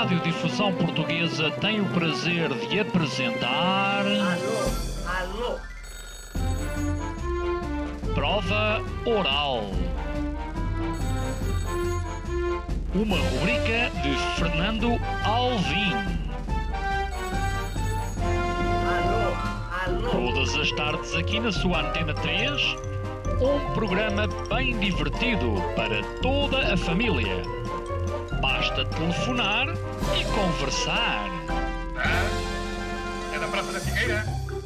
Radiodifusão Portuguesa tem o prazer de apresentar... Alô? Prova Oral. Uma rubrica de Fernando Alvim. Alô? Todas as tardes aqui na sua Antena 3, um programa bem divertido para toda a família. Basta telefonar e conversar. É da Praça da Figueira?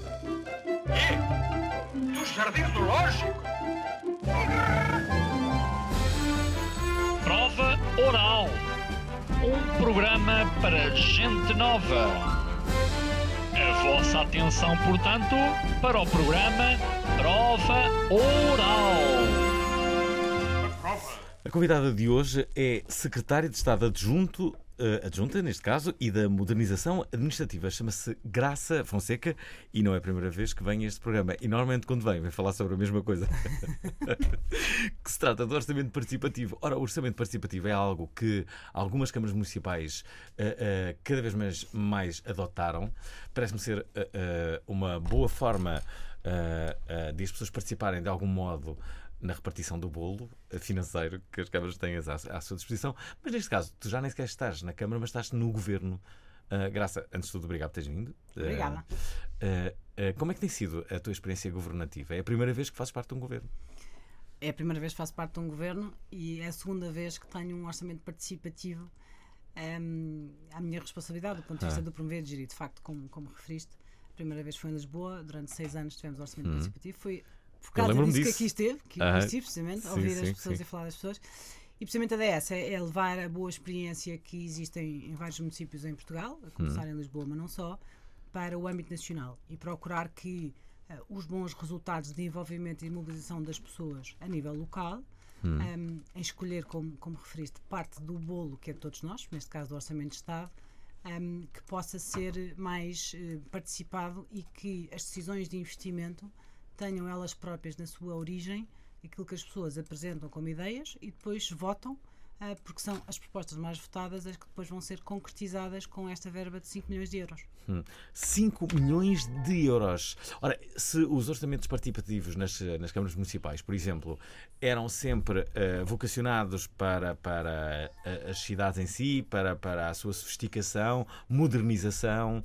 Dos Jardins Zoológicos? Prova Oral. Um programa para gente nova. A vossa atenção, portanto, para o programa Prova Oral. A convidada de hoje é Secretária de Estado adjunta, neste caso, e da Modernização Administrativa. Chama-se Graça Fonseca e não é a primeira vez que vem a este programa. E normalmente quando vem falar sobre a mesma coisa. Que se trata do orçamento participativo. Ora, o orçamento participativo é algo que algumas câmaras municipais cada vez mais adotaram. Parece-me ser uma boa forma de as pessoas participarem de algum modo na repartição do bolo financeiro que as câmaras têm à sua disposição. Mas neste caso, tu já nem sequer estás na Câmara, mas estás no Governo. Graça, antes de tudo, obrigado por teres vindo. Obrigada. Como é que tem sido a tua experiência governativa? É a primeira vez que fazes parte de um governo? É a primeira vez que faço parte de um governo e é a segunda vez que tenho um orçamento participativo à minha responsabilidade, do ponto de vista do promover e gerir. De facto, como referiste, a primeira vez foi em Lisboa, durante 6 anos tivemos orçamento participativo. Foi por causa disso que aqui estive, precisamente, a ouvir as pessoas e a falar das pessoas. E precisamente a DS é levar a boa experiência que existem em vários municípios em Portugal, a começar em Lisboa, mas não só, para o âmbito nacional e procurar que os bons resultados de envolvimento e mobilização das pessoas a nível local, em escolher, como referiste, parte do bolo que é de todos nós, neste caso do Orçamento de Estado, que possa ser mais participado e que as decisões de investimento tenham elas próprias na sua origem aquilo que as pessoas apresentam como ideias e depois votam, porque são as propostas mais votadas as que depois vão ser concretizadas com esta verba de 5 milhões de euros. 5 milhões de euros. Ora, se os orçamentos participativos nas câmaras municipais, por exemplo, eram sempre vocacionados para as cidades em si, para a sua sofisticação, modernização,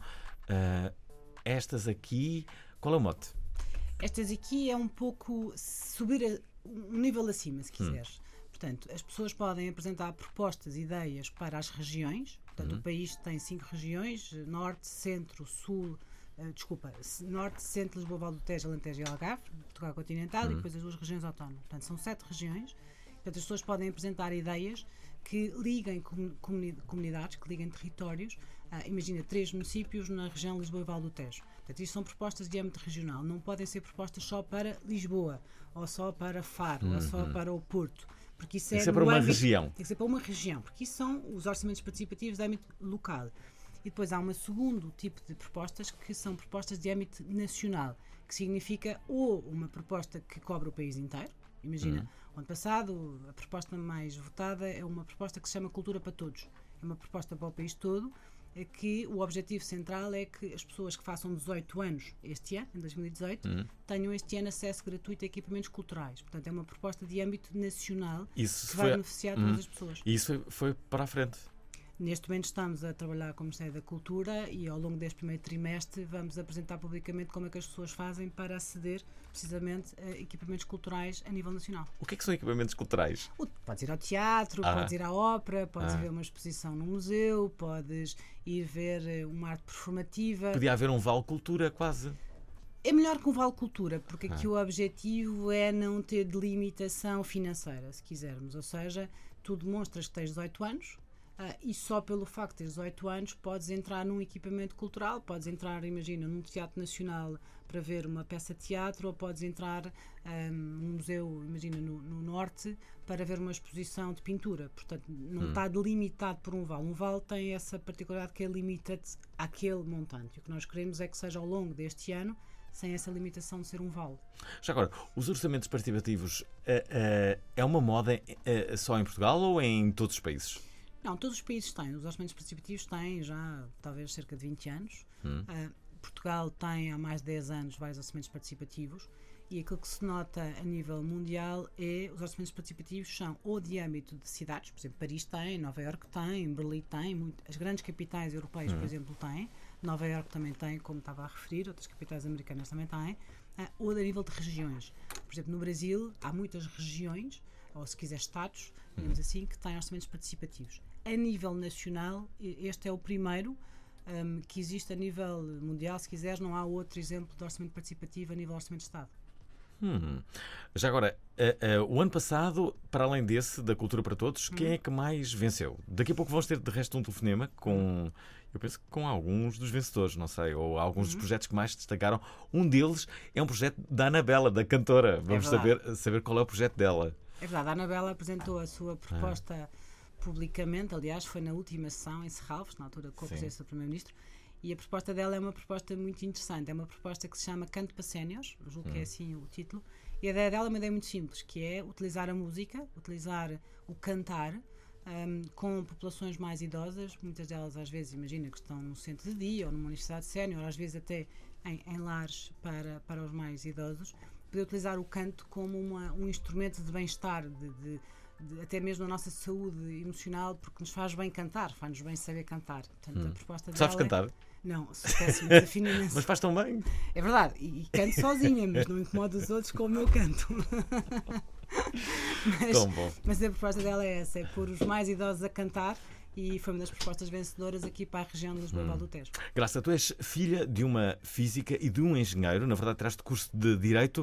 estas aqui, qual é o mote? Estas aqui é um pouco subir um nível acima, se quiseres. Portanto, as pessoas podem apresentar propostas, ideias para as regiões. Portanto, o país tem 5 regiões: Norte, Centro, Sul, Norte, Centro, Lisboa, Vale do Tejo, Alentejo e Algarve, Portugal continental, e depois as 2 regiões autónomas. Portanto, são 7 regiões. Portanto, as pessoas podem apresentar ideias que liguem comunidades, que liguem territórios. Imagina 3 municípios na região Lisboa e Vale do Tejo. Portanto, isto são propostas de âmbito regional. Não podem ser propostas só para Lisboa, ou só para Faro, ou só para o Porto. Porque isso tem que ser para uma região. Tem que ser para uma região, porque isso são os orçamentos participativos de âmbito local. E depois há um segundo tipo de propostas que são propostas de âmbito nacional, que significa ou uma proposta que cobre o país inteiro. Imagina, ano passado a proposta mais votada é uma proposta que se chama Cultura para Todos. É uma proposta para o país todo, que o objetivo central é que as pessoas que façam 18 anos este ano, em 2018, tenham este ano acesso gratuito a equipamentos culturais. Portanto, é uma proposta de âmbito nacional que vai beneficiar todas as pessoas. E isso foi para a frente? Neste momento estamos a trabalhar com o Ministério da Cultura e ao longo deste primeiro trimestre vamos apresentar publicamente como é que as pessoas fazem para aceder precisamente a equipamentos culturais a nível nacional. O que é que são equipamentos culturais? Podes ir ao teatro, podes ir à ópera, podes ver uma exposição no museu, podes ir ver uma arte performativa. Podia haver um Vale Cultura quase. É melhor que um Vale Cultura, porque aqui o objetivo é não ter delimitação financeira, se quisermos. Ou seja, tu demonstras que tens 18 anos, e só pelo facto de ter 18 anos podes entrar num equipamento cultural, podes entrar, imagina, num teatro nacional para ver uma peça de teatro, ou podes entrar num museu, imagina, no Norte, para ver uma exposição de pintura. Portanto, não está delimitado por um vale. Um vale tem essa particularidade que é limita-te àquele montante. O que nós queremos é que seja ao longo deste ano, sem essa limitação de ser um vale. Já agora, os orçamentos participativos é uma moda só em Portugal ou em todos os países? Não, todos os países têm. Os orçamentos participativos têm já talvez cerca de 20 anos. Portugal tem há mais de 10 anos vários orçamentos participativos e aquilo que se nota a nível mundial é os orçamentos participativos são ou de âmbito de cidades, por exemplo, Paris tem, Nova Iorque tem, Berlim tem, as grandes capitais europeias, por exemplo, têm, Nova Iorque também tem, como estava a referir, outras capitais americanas também têm, ou a nível de regiões. Por exemplo, no Brasil há muitas regiões, ou se quiser estados, digamos assim, que têm orçamentos participativos. A nível nacional, este é o primeiro que existe a nível mundial, se quiseres, não há outro exemplo de orçamento participativo a nível de orçamento de Estado. Já agora, o ano passado, para além desse, da Cultura para Todos, quem é que mais venceu? Daqui a pouco vamos ter, de resto, um telefonema com, eu penso que com alguns dos vencedores, não sei, ou alguns dos projetos que mais destacaram. Um deles é um projeto da Anabela, da cantora. Vamos saber qual é o projeto dela. É verdade, a Anabela apresentou a sua proposta publicamente, aliás, foi na última sessão em Serralves, na altura com a presença do Primeiro-Ministro, e a proposta dela é uma proposta muito interessante, é uma proposta que se chama Canto para Séniores, julgo que é assim o título, e a ideia dela é uma ideia muito simples, que é utilizar a música, utilizar o cantar, com populações mais idosas, muitas delas às vezes, imagina que estão num centro de dia ou numa universidade sénior, às vezes até em lares para os mais idosos, poder utilizar o canto como um instrumento de bem-estar, de até mesmo a nossa saúde emocional, porque nos faz bem cantar, faz-nos bem saber cantar. Portanto, a proposta Sabes dela cantar? Não, sou péssima, desafio imenso. Mas faz tão bem. É verdade, e canto sozinha, mas não incomodo os outros com o meu canto. Tão bom. Mas a proposta dela é essa, é pôr os mais idosos a cantar, e foi uma das propostas vencedoras aqui para a região de Lisboa e Val do Tejo. Graça, tu és filha de uma física e de um engenheiro, na verdade tiraste curso de Direito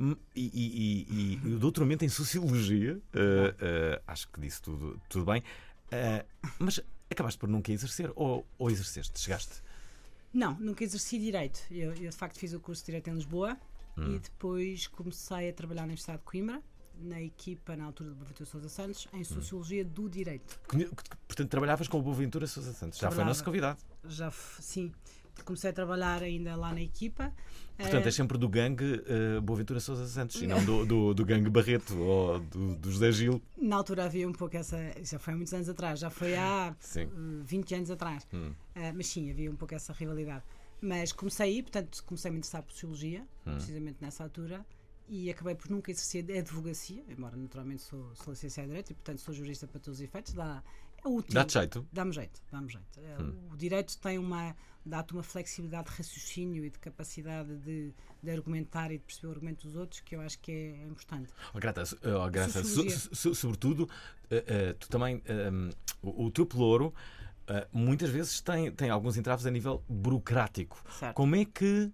e o doutoramento em Sociologia. Acho que disse tudo bem. Mas acabaste por nunca exercer ou exerceste? Chegaste? Não, nunca exerci Direito. Eu de facto fiz o curso de Direito em Lisboa e depois comecei a trabalhar na Universidade de Coimbra, na equipa, na altura de Boaventura Sousa Santos, em Sociologia do Direito. Portanto, trabalhavas com o Boaventura Sousa Santos. Já foi nosso convidado. Sim. Comecei a trabalhar ainda lá na equipa. Portanto, é sempre do gangue Boaventura Sousa Santos e não do gangue Barreto ou do José Gil. Na altura havia um pouco essa... Já foi há muitos anos atrás, já foi há 20 anos atrás. Mas sim, havia um pouco essa rivalidade. Mas comecei a me interessar por Sociologia, precisamente nessa altura, e acabei por nunca exercer a advocacia, embora naturalmente sou licenciado em Direito e portanto sou jurista para todos os efeitos. É útil. Dá-te jeito? Dá-me jeito. O Direito dá-te uma flexibilidade de raciocínio e de capacidade de argumentar e de perceber o argumento dos outros, que eu acho que é importante. Graça, sobretudo, tu também, o teu pelouro muitas vezes tem alguns entraves a nível burocrático. Certo. Como é que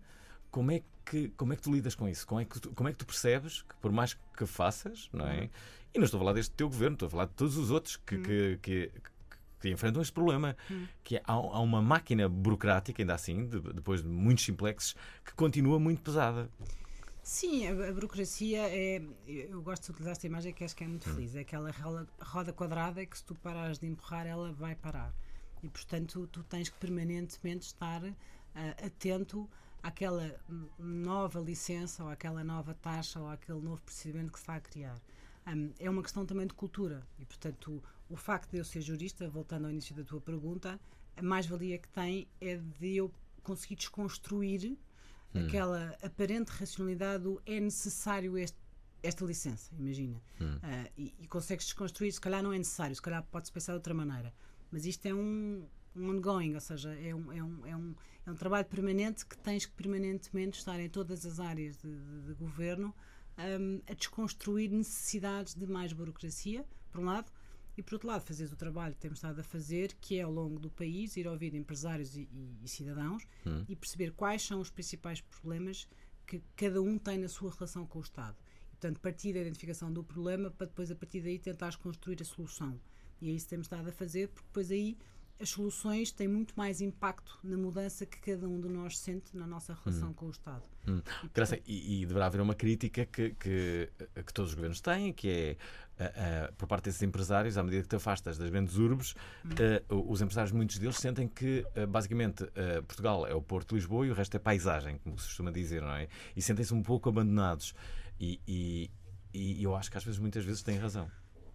tu lidas com isso? Como é que tu percebes que por mais que faças, não é? E não estou a falar deste teu governo, estou a falar de todos os outros que enfrentam este problema, que há uma máquina burocrática, ainda assim, depois de muitos simplexes, que continua muito pesada. Sim, a burocracia eu gosto de utilizar esta imagem que acho que é muito feliz, é aquela roda quadrada que se tu parares de empurrar ela vai parar e portanto tu tens que permanentemente estar atento àquela nova licença ou àquela nova taxa ou àquele novo procedimento que se está a criar. É uma questão também de cultura e portanto o facto de eu ser jurista, voltando ao início da tua pergunta, a mais-valia que tem é de eu conseguir desconstruir aquela aparente racionalidade do é necessário esta licença, imagina. E consegues desconstruir, se calhar não é necessário, se calhar pode-se pensar de outra maneira. Mas isto é um ongoing, ou seja, é um trabalho permanente que tens que permanentemente estar em todas as áreas de governo a desconstruir necessidades de mais burocracia, por um lado, e por outro lado fazeres o trabalho que temos estado a fazer, que é ao longo do país ir ouvir empresários e cidadãos e perceber quais são os principais problemas que cada um tem na sua relação com o Estado. E, portanto, partir da identificação do problema para depois a partir daí tentares construir a solução. E é isso que temos estado a fazer, porque depois aí as soluções têm muito mais impacto na mudança que cada um de nós sente na nossa relação com o Estado. Graça, e deverá haver uma crítica que todos os governos têm, que é por parte desses empresários, à medida que te afastas das grandes urbes, os empresários, muitos deles, sentem que basicamente Portugal é o Porto de Lisboa e o resto é paisagem, como se costuma dizer, não é? E sentem-se um pouco abandonados. E eu acho que às vezes, muitas vezes, têm razão.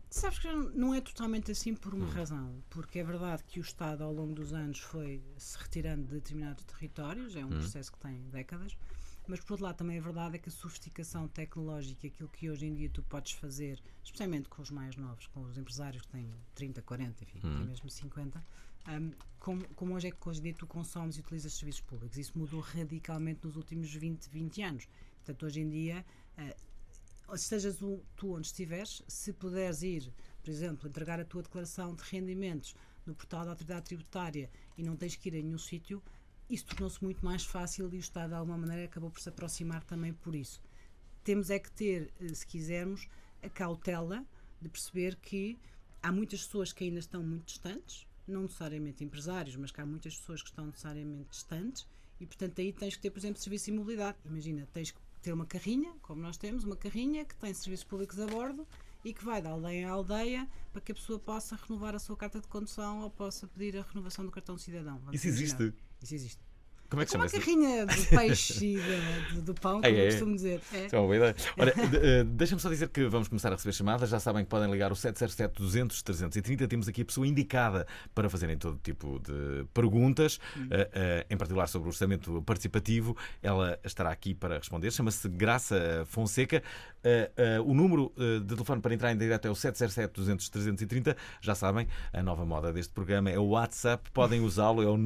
Sabes que não é totalmente assim por uma razão, porque é verdade que o Estado ao longo dos anos foi se retirando de determinados territórios, é um processo que tem décadas, mas por outro lado também é verdade que a sofisticação tecnológica, aquilo que hoje em dia tu podes fazer, especialmente com os mais novos, com os empresários que têm 30, 40, enfim, até mesmo 50, como hoje é que hoje em dia tu consomes e utilizas serviços públicos. Isso mudou radicalmente nos últimos 20 anos. Portanto, hoje em dia, estejas tu onde estiveres, se puderes ir, por exemplo, entregar a tua declaração de rendimentos no portal da Autoridade Tributária e não tens que ir a nenhum sítio, isso tornou-se muito mais fácil e o Estado de alguma maneira acabou por se aproximar também por isso. Temos é que ter, se quisermos, a cautela de perceber que há muitas pessoas que ainda estão muito distantes, não necessariamente empresários, mas que há muitas pessoas que estão necessariamente distantes e, portanto, aí tens que ter, por exemplo, serviço de imobilidade. Imagina, tens que ter uma carrinha, como nós temos, uma carrinha que tem serviços públicos a bordo e que vai de aldeia em aldeia para que a pessoa possa renovar a sua carta de condução ou possa pedir a renovação do cartão de cidadão. Isso existe? Isso existe. Como é que chama isso? Uma carrinha de peixe e do pão, como eu costumo dizer. É uma boa ideia. Ora, deixa-me só dizer que vamos começar a receber chamadas. Já sabem que podem ligar o 707-200-330. Temos aqui a pessoa indicada para fazerem todo tipo de perguntas, em particular sobre o orçamento participativo. Ela estará aqui para responder. Chama-se Graça Fonseca. O número de telefone para entrar em direto é o 707-200-330. Já sabem, a nova moda deste programa é o WhatsApp. Podem usá-lo, é o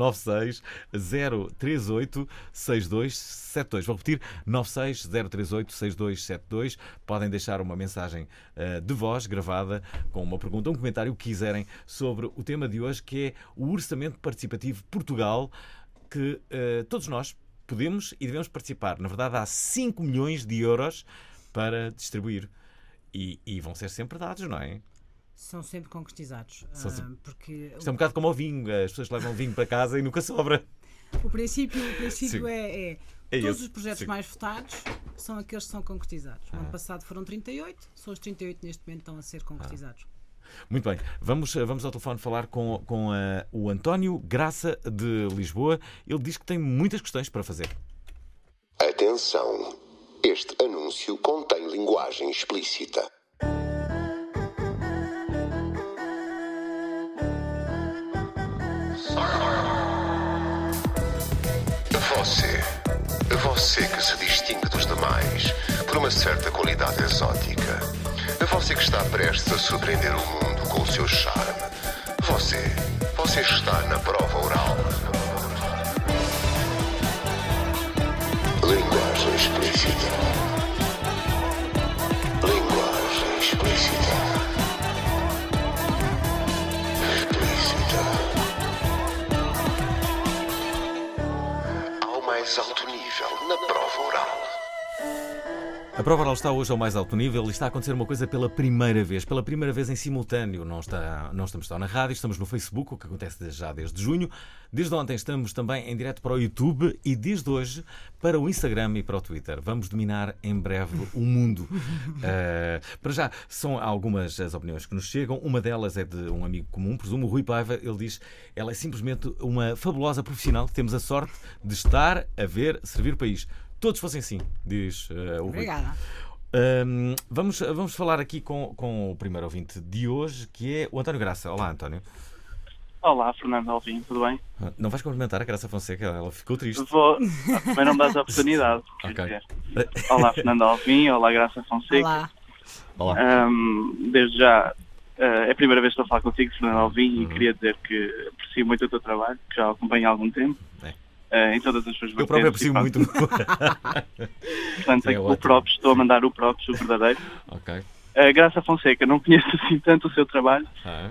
960386272. Vou repetir, 960386272. Podem deixar uma mensagem de voz gravada com uma pergunta, um comentário que quiserem sobre o tema de hoje, que é o Orçamento Participativo Portugal, que todos nós podemos e devemos participar. Na verdade, há 5 milhões de euros para distribuir. E vão ser sempre dados, não é? São sempre concretizados. Porque isto é um bocado como o vinho. As pessoas levam vinho para casa e nunca sobra. O princípio é todos esse. os projetos Sim. mais votados são aqueles que são concretizados. No ano passado foram 38, são os 38 neste momento estão a ser concretizados. Muito bem, vamos ao telefone falar com o António Graça de Lisboa. Ele diz que tem muitas questões para fazer. Atenção, este anúncio contém linguagem explícita. Você que se distingue dos demais por uma certa qualidade exótica. Você que está prestes a surpreender o mundo com o seu charme. Você está na prova oral. Linguagem explícita. Linguagem explícita. Mais alto nível na prova oral. A prova oral está hoje ao mais alto nível e está a acontecer uma coisa pela primeira vez em simultâneo. Não estamos só na rádio, estamos no Facebook, o que acontece já desde junho. Desde ontem estamos também em direto para o YouTube e desde hoje para o Instagram e para o Twitter. Vamos dominar em breve o mundo. Para já, são algumas as opiniões que nos chegam. Uma delas é de um amigo comum, presumo, o Rui Paiva. Ele diz: ela é simplesmente uma fabulosa profissional. Temos a sorte de estar a ver servir o país. Todos fossem assim, diz o Rui. Obrigada. Vamos falar aqui com o primeiro ouvinte de hoje, que é o António Graça. Olá, António. Olá, Fernando Alvim, tudo bem? Não vais cumprimentar a Graça Fonseca? Ela ficou triste. Também não me dás a oportunidade. Okay. Olá, Fernando Alvim. Olá, Graça Fonseca. Olá. Desde já, é a primeira vez que estou a falar contigo, Fernando Alvim, e queria dizer que aprecio muito o teu trabalho, que já o acompanho há algum tempo. Em todas as suas vertentes. Eu próprio aprecio muito. Portanto, o próprio, estou a mandar o próprio, o verdadeiro. Ok. Graça Fonseca, não conheço assim tanto o seu trabalho.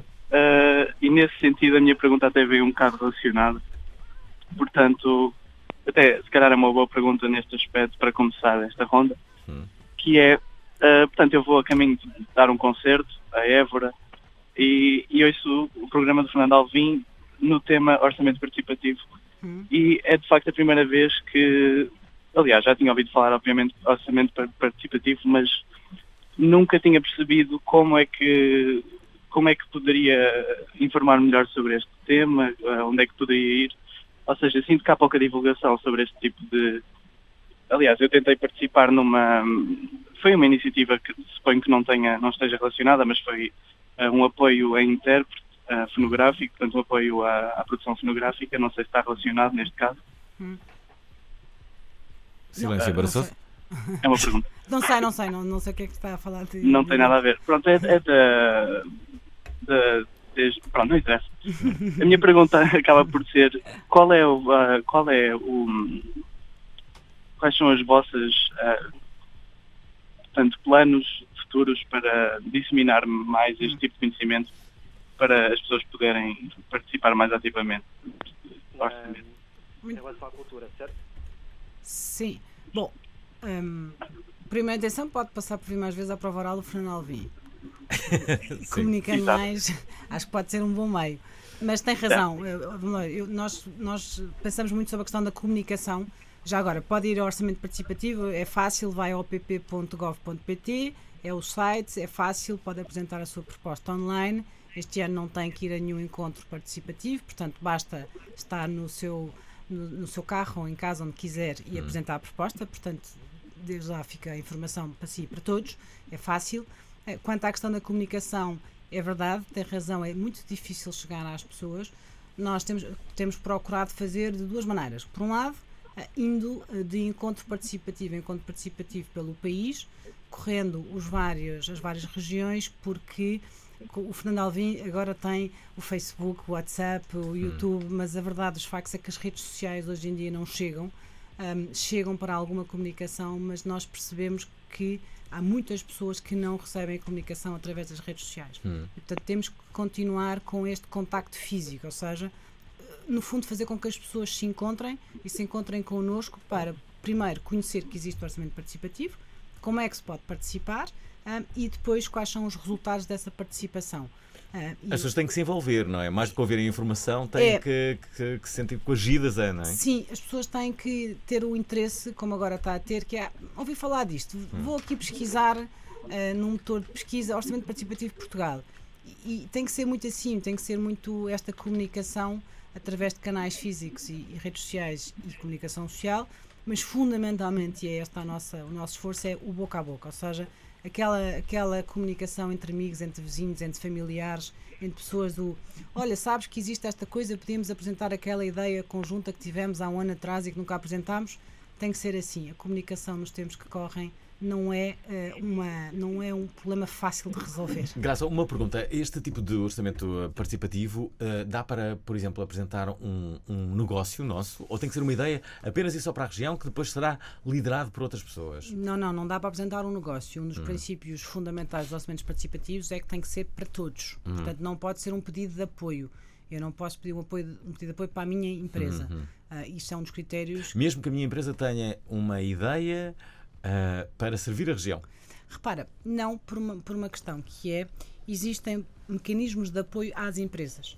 E nesse sentido a minha pergunta até veio um bocado relacionada. Portanto, até se calhar é uma boa pergunta neste aspecto para começar esta ronda, que é, portanto, eu vou a caminho de dar um concerto a Évora e ouço o programa do Fernando Alvim no tema orçamento participativo. E é de facto a primeira vez que, aliás, já tinha ouvido falar obviamente de orçamento participativo, mas nunca tinha percebido como é que poderia informar melhor sobre este tema, onde é que poderia ir. Ou seja, sinto que há pouca divulgação sobre este tipo de... Aliás, eu tentei participar foi uma iniciativa que suponho que não esteja relacionada, mas foi um apoio a intérprete fonográfico, portanto um apoio à produção fonográfica. Não sei se está relacionado neste caso. Silêncio embaraçoso. É uma pergunta. Não sei o que é que está a falar. Não tem nada a ver. Pronto, pronto, não interessa. A minha pergunta acaba por ser quais são as vossas portanto, planos futuros para disseminar mais este tipo de conhecimento para as pessoas poderem participar mais ativamente do orçamento? Em relação à cultura, certo? Sim. Bom, primeira intenção pode passar por vir mais vezes à prova oral do Fernando Alvim. Comunicando mais, acho que pode ser um bom meio. Mas tem razão, nós pensamos muito sobre a questão da comunicação. Já agora, pode ir ao orçamento participativo, é fácil, vai ao pp.gov.pt, é o site, é fácil, pode apresentar a sua proposta online. Este ano não tem que ir a nenhum encontro participativo, portanto basta estar no seu carro ou em casa, onde quiser, e apresentar a proposta. Portanto, desde já fica a informação para si e para todos, é fácil. Quanto à questão da comunicação, é verdade, tem razão, é muito difícil chegar às pessoas. Nós temos procurado fazer de duas maneiras. Por um lado, indo de encontro participativo pelo país, correndo as várias regiões, porque o Fernando Alvim agora tem o Facebook, o WhatsApp, o YouTube, mas a verdade dos factos é que as redes sociais hoje em dia não chegam. Chegam para alguma comunicação, mas nós percebemos que há muitas pessoas que não recebem a comunicação através das redes sociais. E, portanto, temos que continuar com este contacto físico, ou seja, no fundo fazer com que as pessoas se encontrem connosco para, primeiro, conhecer que existe o orçamento participativo, como é que se pode participar e depois quais são os resultados dessa participação. As pessoas têm que se envolver, não é? Mais do que ouvirem informação, têm que se sentir coagidas, não é? Sim, as pessoas têm que ter o interesse, como agora está a ter, que é ouvir falar disto. Vou aqui pesquisar num motor de pesquisa Orçamento Participativo de Portugal. E tem que ser muito assim, tem que ser muito esta comunicação através de canais físicos e redes sociais e comunicação social, mas fundamentalmente, e é este o nosso esforço, é o boca a boca, ou seja, aquela comunicação entre amigos, entre vizinhos, entre familiares, entre pessoas olha, sabes que existe esta coisa, podíamos apresentar aquela ideia conjunta que tivemos há um ano atrás e que nunca apresentámos. Tem que ser assim. A comunicação nos tempos que correm não é um problema fácil de resolver. Graça, uma pergunta. Este tipo de orçamento participativo dá para, por exemplo, apresentar um negócio nosso? Ou tem que ser uma ideia apenas e só para a região que depois será liderado por outras pessoas? Não dá para apresentar um negócio. Um dos princípios fundamentais dos orçamentos participativos é que tem que ser para todos. Portanto, não pode ser um pedido de apoio. Eu não posso pedir um pedido de apoio para a minha empresa. Isto é um dos critérios. Mesmo que a minha empresa tenha uma ideia para servir a região? Repara, não por uma questão que é, existem mecanismos de apoio às empresas.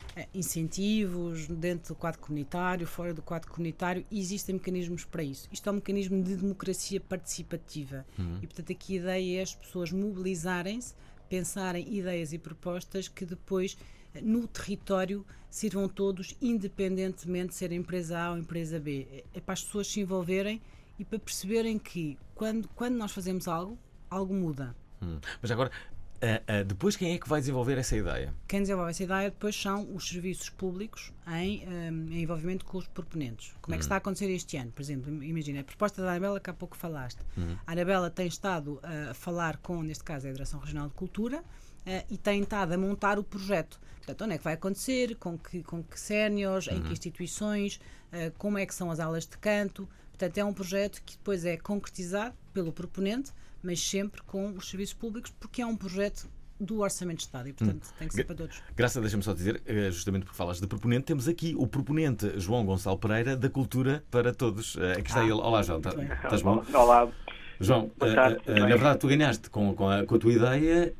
Incentivos dentro do quadro comunitário, fora do quadro comunitário, e existem mecanismos para isso. Isto é um mecanismo de democracia participativa. E, portanto, aqui a ideia é as pessoas mobilizarem-se, pensarem ideias e propostas que depois, no território, sirvam todos, independentemente de ser a empresa A ou a empresa B. É para as pessoas se envolverem e para perceberem que quando nós fazemos algo muda. Mas agora, depois quem é que vai desenvolver essa ideia? Quem desenvolve essa ideia depois são os serviços públicos em envolvimento com os proponentes. Como é que está a acontecer este ano? Por exemplo, imagina, a proposta da Anabela que há pouco falaste. A Anabela tem estado a falar com, neste caso, a Direção Regional de Cultura e tem estado a montar o projeto. Portanto, onde é que vai acontecer, com que séniores, em que instituições, como é que são as aulas de canto. Portanto, é um projeto que depois é concretizado pelo proponente, mas sempre com os serviços públicos, porque é um projeto do Orçamento de Estado e, portanto, tem que ser para todos. Graça, deixa-me só dizer, justamente porque falas de proponente, temos aqui o proponente João Gonçalo Pereira, da Cultura para Todos. Aqui está ele. Olá, João. Estás bom? Olá. João, na verdade, tu ganhaste com a tua ideia,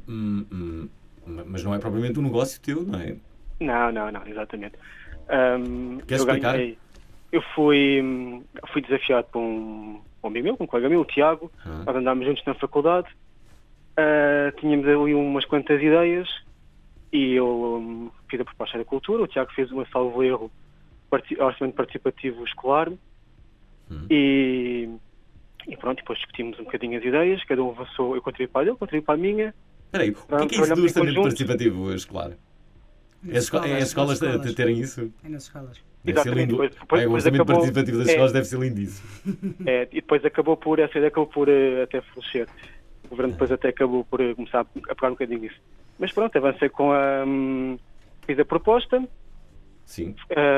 mas não é propriamente um negócio teu, não é? Não, exatamente. Queres explicar? Eu fui desafiado por um amigo meu, um colega meu, o Tiago. Nós andámos juntos na faculdade. Tínhamos ali umas quantas ideias e eu fiz a proposta da cultura. O Tiago fez uma salvo erro orçamento participativo escolar e pronto, depois discutimos um bocadinho as ideias, cada um avançou, eu contribuí para a dele, contribuí para a minha Espera aí, o que é isso do Trabalhamos em orçamento conjunto. participativo escolar? É as escolas terem isso? É nas escolas. Deve ser Exatamente, lindo. depois O orçamento acabou- participativo das escolas deve ser lindíssimo. E depois essa ideia acabou por até florescer. O governo depois até acabou por começar a pegar um bocadinho nisso. Mas pronto, avancei com fiz a proposta. Sim.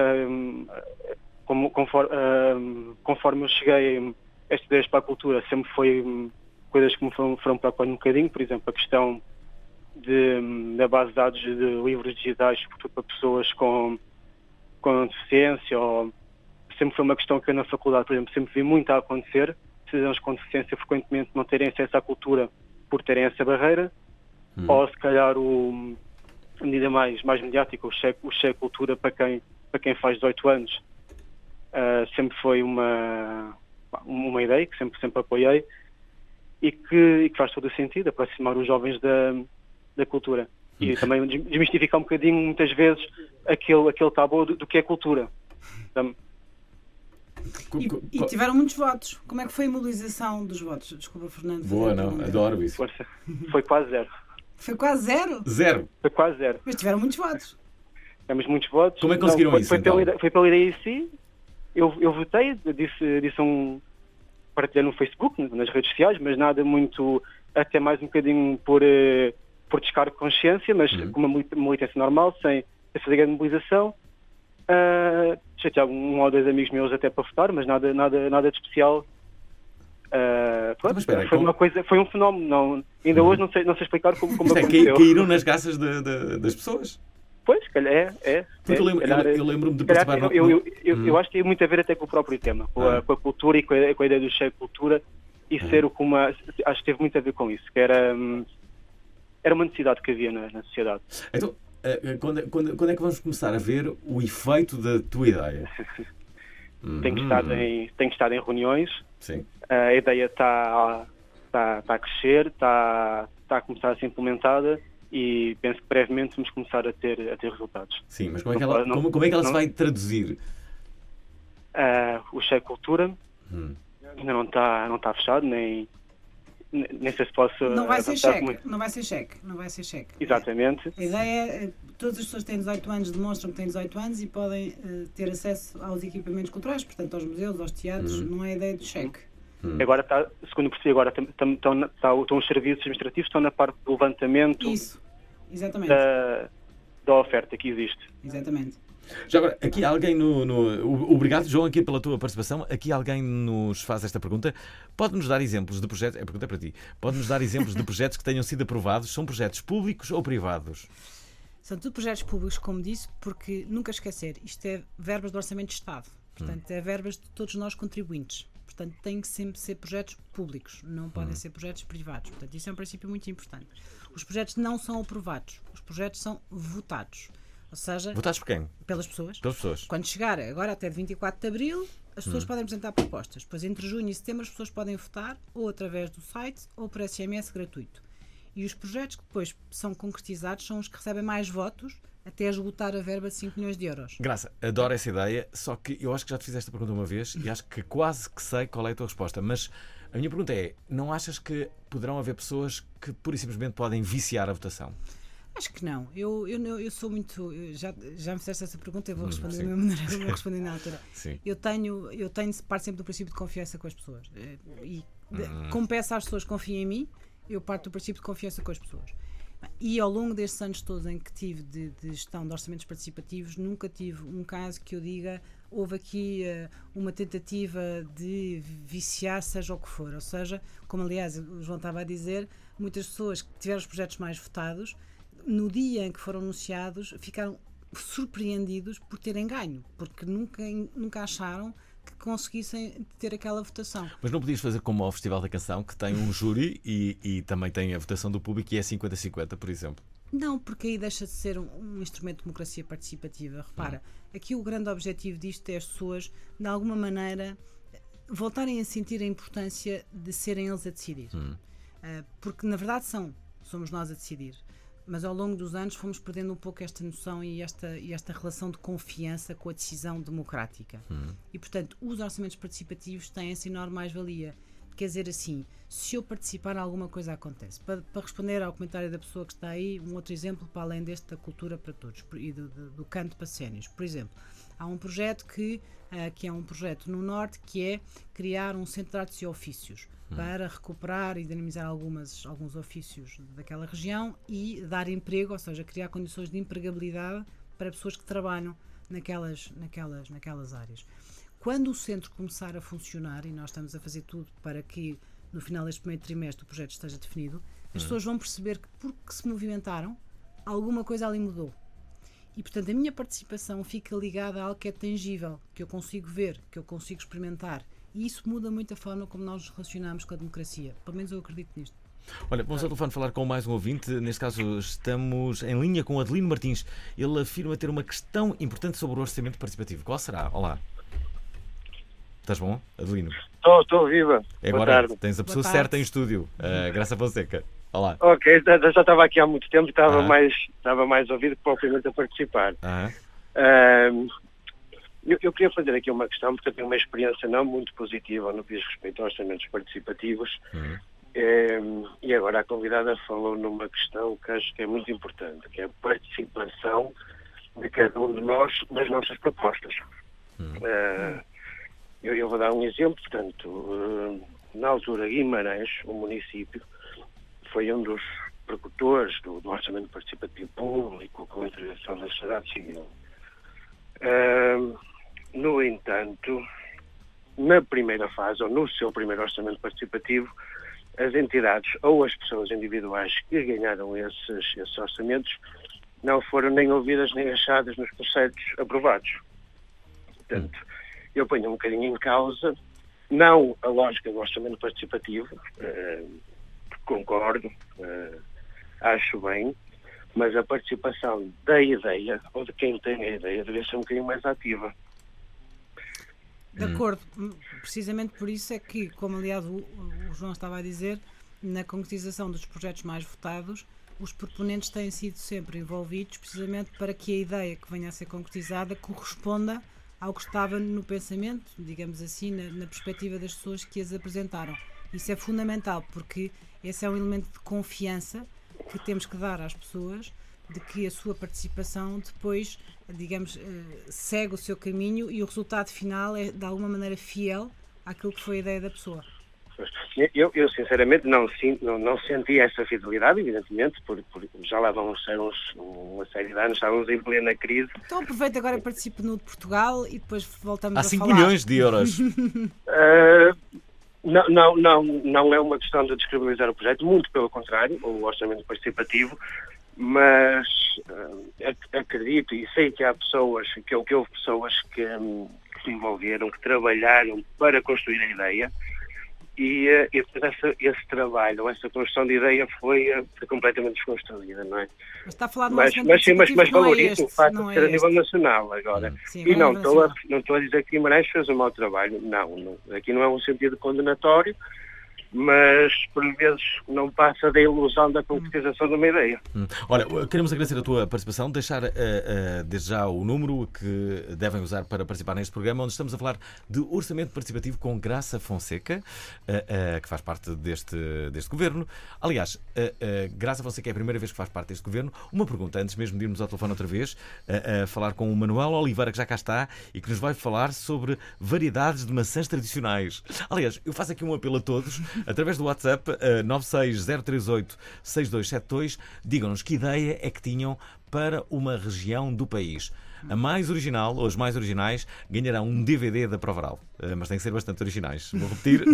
Conforme eu cheguei, estas ideias para a cultura sempre foi coisas que me foram preocupando um bocadinho. Por exemplo, a questão da base de dados de livros digitais, sobretudo para pessoas com deficiência, ou sempre foi uma questão que eu na faculdade, por exemplo, sempre vi muito a acontecer. Cidadãos com deficiência frequentemente não terem acesso à cultura por terem essa barreira, ou se calhar a medida mais mediática, o cheque cultura para quem faz 18 anos, sempre foi uma ideia que sempre apoiei e que faz todo o sentido, aproximar os jovens da cultura. E também desmistificar um bocadinho, muitas vezes, aquele tabu do que é cultura. E tiveram muitos votos. Como é que foi a mobilização dos votos? Desculpa, Fernando. Boa, não? Adoro isso. Força. Foi quase zero. Foi quase zero? Zero. Foi quase zero. Mas tiveram muitos votos. Tivemos muitos votos. Como é que conseguiram isso, Foi então? pela ideia em si. Eu votei, disse partilhei no Facebook, nas redes sociais, mas nada muito, até mais um bocadinho por descargo de consciência, mas com uma militância normal, sem fazer grande mobilização. Chateei um ou dois amigos meus até para votar, mas nada de especial. Pronto, espera, foi uma coisa, foi um fenómeno. Ainda hoje não sei explicar como aconteceu. Caíram nas graças das pessoas. Pois, se calhar Porque eu lembro-me de participar eu acho que tem muito a ver até com o próprio tema, com a cultura e com a ideia do cheio de cultura e ser acho que teve muito a ver com isso, que era uma necessidade que havia na sociedade. Então, quando é que vamos começar a ver o efeito da tua ideia? Tenho que estar em reuniões. Sim. A ideia está a crescer, está a começar a ser implementada e penso que brevemente vamos começar a ter resultados. Sim, mas como é que ela se vai traduzir? O cheio de cultura ainda não está fechado, nem sei se posso... Não vai ser cheque. muito. Não vai ser cheque. Exatamente. A ideia é todas as pessoas que têm 18 anos demonstram que têm 18 anos e podem ter acesso aos equipamentos culturais, portanto aos museus, aos teatros. Não é a ideia do cheque. Agora segundo percebi, estão os serviços administrativos, estão na parte do levantamento. Isso, exatamente. Da oferta que existe. Exatamente. Já agora, aqui alguém obrigado, João, aqui pela tua participação. Aqui alguém nos faz esta pergunta. Pode-nos dar exemplos de projetos... A pergunta é para ti. Pode-nos dar exemplos de projetos que tenham sido aprovados? São projetos públicos ou privados? São tudo projetos públicos, como disse, porque nunca esquecer, isto é verbas do Orçamento de Estado. Portanto, é verbas de todos nós contribuintes. Portanto, tem que sempre ser projetos públicos, não podem ser projetos privados. Portanto, isso é um princípio muito importante. Os projetos não são aprovados, os projetos são votados. Ou seja, votados por quem? Pelas pessoas. Pelas pessoas. Quando chegar agora até 24 de Abril, as pessoas podem apresentar propostas. Depois, entre junho e setembro, as pessoas podem votar ou através do site ou por SMS gratuito. E os projetos que depois são concretizados são os que recebem mais votos até esgotar a verba de 5 milhões de euros. Graça, adoro essa ideia, só que eu acho que já te fiz esta pergunta uma vez e acho que quase que sei qual é a tua resposta. Mas a minha pergunta é, não achas que poderão haver pessoas que pura e simplesmente podem viciar a votação? Acho que não. Eu sou muito... Já me fizeste essa pergunta, eu vou responder da sim. mesma maneira que eu vou responder na altura. Sim. Eu parto sempre do princípio de confiança com as pessoas. Como peço às pessoas que confiem em mim, eu parto do princípio de confiança com as pessoas. E ao longo destes anos todos em que tive de gestão de orçamentos participativos, nunca tive um caso que eu diga houve aqui uma tentativa de viciar, seja o que for. Ou seja, como aliás o João estava a dizer, muitas pessoas que tiveram os projetos mais votados, no dia em que foram anunciados, ficaram surpreendidos por terem ganho, porque nunca acharam que conseguissem ter aquela votação. Mas não podias fazer como ao Festival da Canção, que tem um júri e também tem a votação do público e é 50-50, por exemplo? Não, porque aí deixa de ser um instrumento de democracia participativa. Repara, aqui o grande objetivo disto é as pessoas, de alguma maneira, voltarem a sentir a importância de serem eles a decidir. Porque, na verdade, somos nós a decidir. Mas ao longo dos anos fomos perdendo um pouco esta noção e esta relação de confiança com a decisão democrática. E, portanto, os orçamentos participativos têm essa enorme mais-valia. quer dizer assim, se eu participar, alguma coisa acontece. Para responder ao comentário da pessoa que está aí, um outro exemplo para além deste da cultura para todos e do canto para sénios. Por exemplo, há um projeto que é um projeto no Norte, que é criar um centro de artes e ofícios para recuperar e dinamizar alguns ofícios daquela região e dar emprego, ou seja, criar condições de empregabilidade para pessoas que trabalham naquelas áreas. Quando o centro começar a funcionar, e nós estamos a fazer tudo para que no final deste primeiro trimestre o projeto esteja definido, as pessoas vão perceber que porque se movimentaram, alguma coisa ali mudou. E, portanto, a minha participação fica ligada a algo que é tangível, que eu consigo ver, que eu consigo experimentar. E isso muda muito a forma como nós nos relacionamos com a democracia. Pelo menos eu acredito nisto. Olha, vamos ao telefone falar com mais um ouvinte. Neste caso estamos em linha com Adelino Martins. Ele afirma ter uma questão importante sobre o orçamento participativo. Qual será? Olá. Estás bom, Adelino? Estou viva. Agora Boa tarde. Tens a pessoa certa em estúdio. Graça Fonseca. Olá. Ok, já estava aqui há muito tempo e estava mais ouvido que propriamente a participar. Eu queria fazer aqui uma questão, porque eu tenho uma experiência não muito positiva no que diz respeito a orçamentos participativos. E agora a convidada falou numa questão que acho que é muito importante, que é a participação de cada um de nós nas nossas propostas. Eu vou dar um exemplo. Portanto, na altura Guimarães, o município, foi um dos precurtores do orçamento participativo público com a intervenção da sociedade civil. No entanto, na primeira fase, ou no seu primeiro orçamento participativo, as entidades ou as pessoas individuais que ganharam esses orçamentos não foram nem ouvidas nem achadas nos processos aprovados. Portanto, eu ponho um bocadinho em causa, não a lógica do orçamento participativo, concordo, acho bem, mas a participação da ideia, ou de quem tem a ideia, deve ser um bocadinho mais ativa. De acordo. Precisamente por isso é que, como aliás o João estava a dizer, na concretização dos projetos mais votados, os proponentes têm sido sempre envolvidos precisamente para que a ideia que venha a ser concretizada corresponda ao que estava no pensamento, digamos assim, na perspectiva das pessoas que as apresentaram. Isso é fundamental, porque esse é um elemento de confiança que temos que dar às pessoas, de que a sua participação depois, digamos, segue o seu caminho e o resultado final é de alguma maneira fiel àquilo que foi a ideia da pessoa. Eu sinceramente não senti essa fidelidade, evidentemente, porque já lá vão ser uma série de anos, estávamos em plena crise. Então aproveita agora e participe no de Portugal e depois voltamos a falar. Há 5 milhões de euros. Não é uma questão de descredibilizar o projeto, muito pelo contrário, o orçamento participativo, mas acredito e sei que há pessoas, que houve pessoas que se envolveram, que trabalharam para construir a ideia e esse trabalho, essa construção de ideia foi completamente desconstruída, não é? Mas está a falar de mas valorizo o facto de ser a nível nacional agora. Sim, e não estou a dizer que Guimarães fez um mau trabalho, não. Aqui não é um sentido condenatório, mas por vezes não passa da ilusão da concretização de uma ideia. Olha, queremos agradecer a tua participação, deixar desde já o número que devem usar para participar neste programa, onde estamos a falar de orçamento participativo com Graça Fonseca, que faz parte deste governo. Aliás, Graça Fonseca é a primeira vez que faz parte deste governo. Uma pergunta, antes mesmo de irmos ao telefone outra vez, a falar com o Manuel Oliveira, que já cá está, e que nos vai falar sobre variedades de maçãs tradicionais. Aliás, eu faço aqui um apelo a todos, através do WhatsApp 960386272, digam-nos que ideia é que tinham para uma região do país. A mais original, ou os mais originais, ganharão um DVD da Provaral. Mas tem que ser bastante originais. Vou repetir,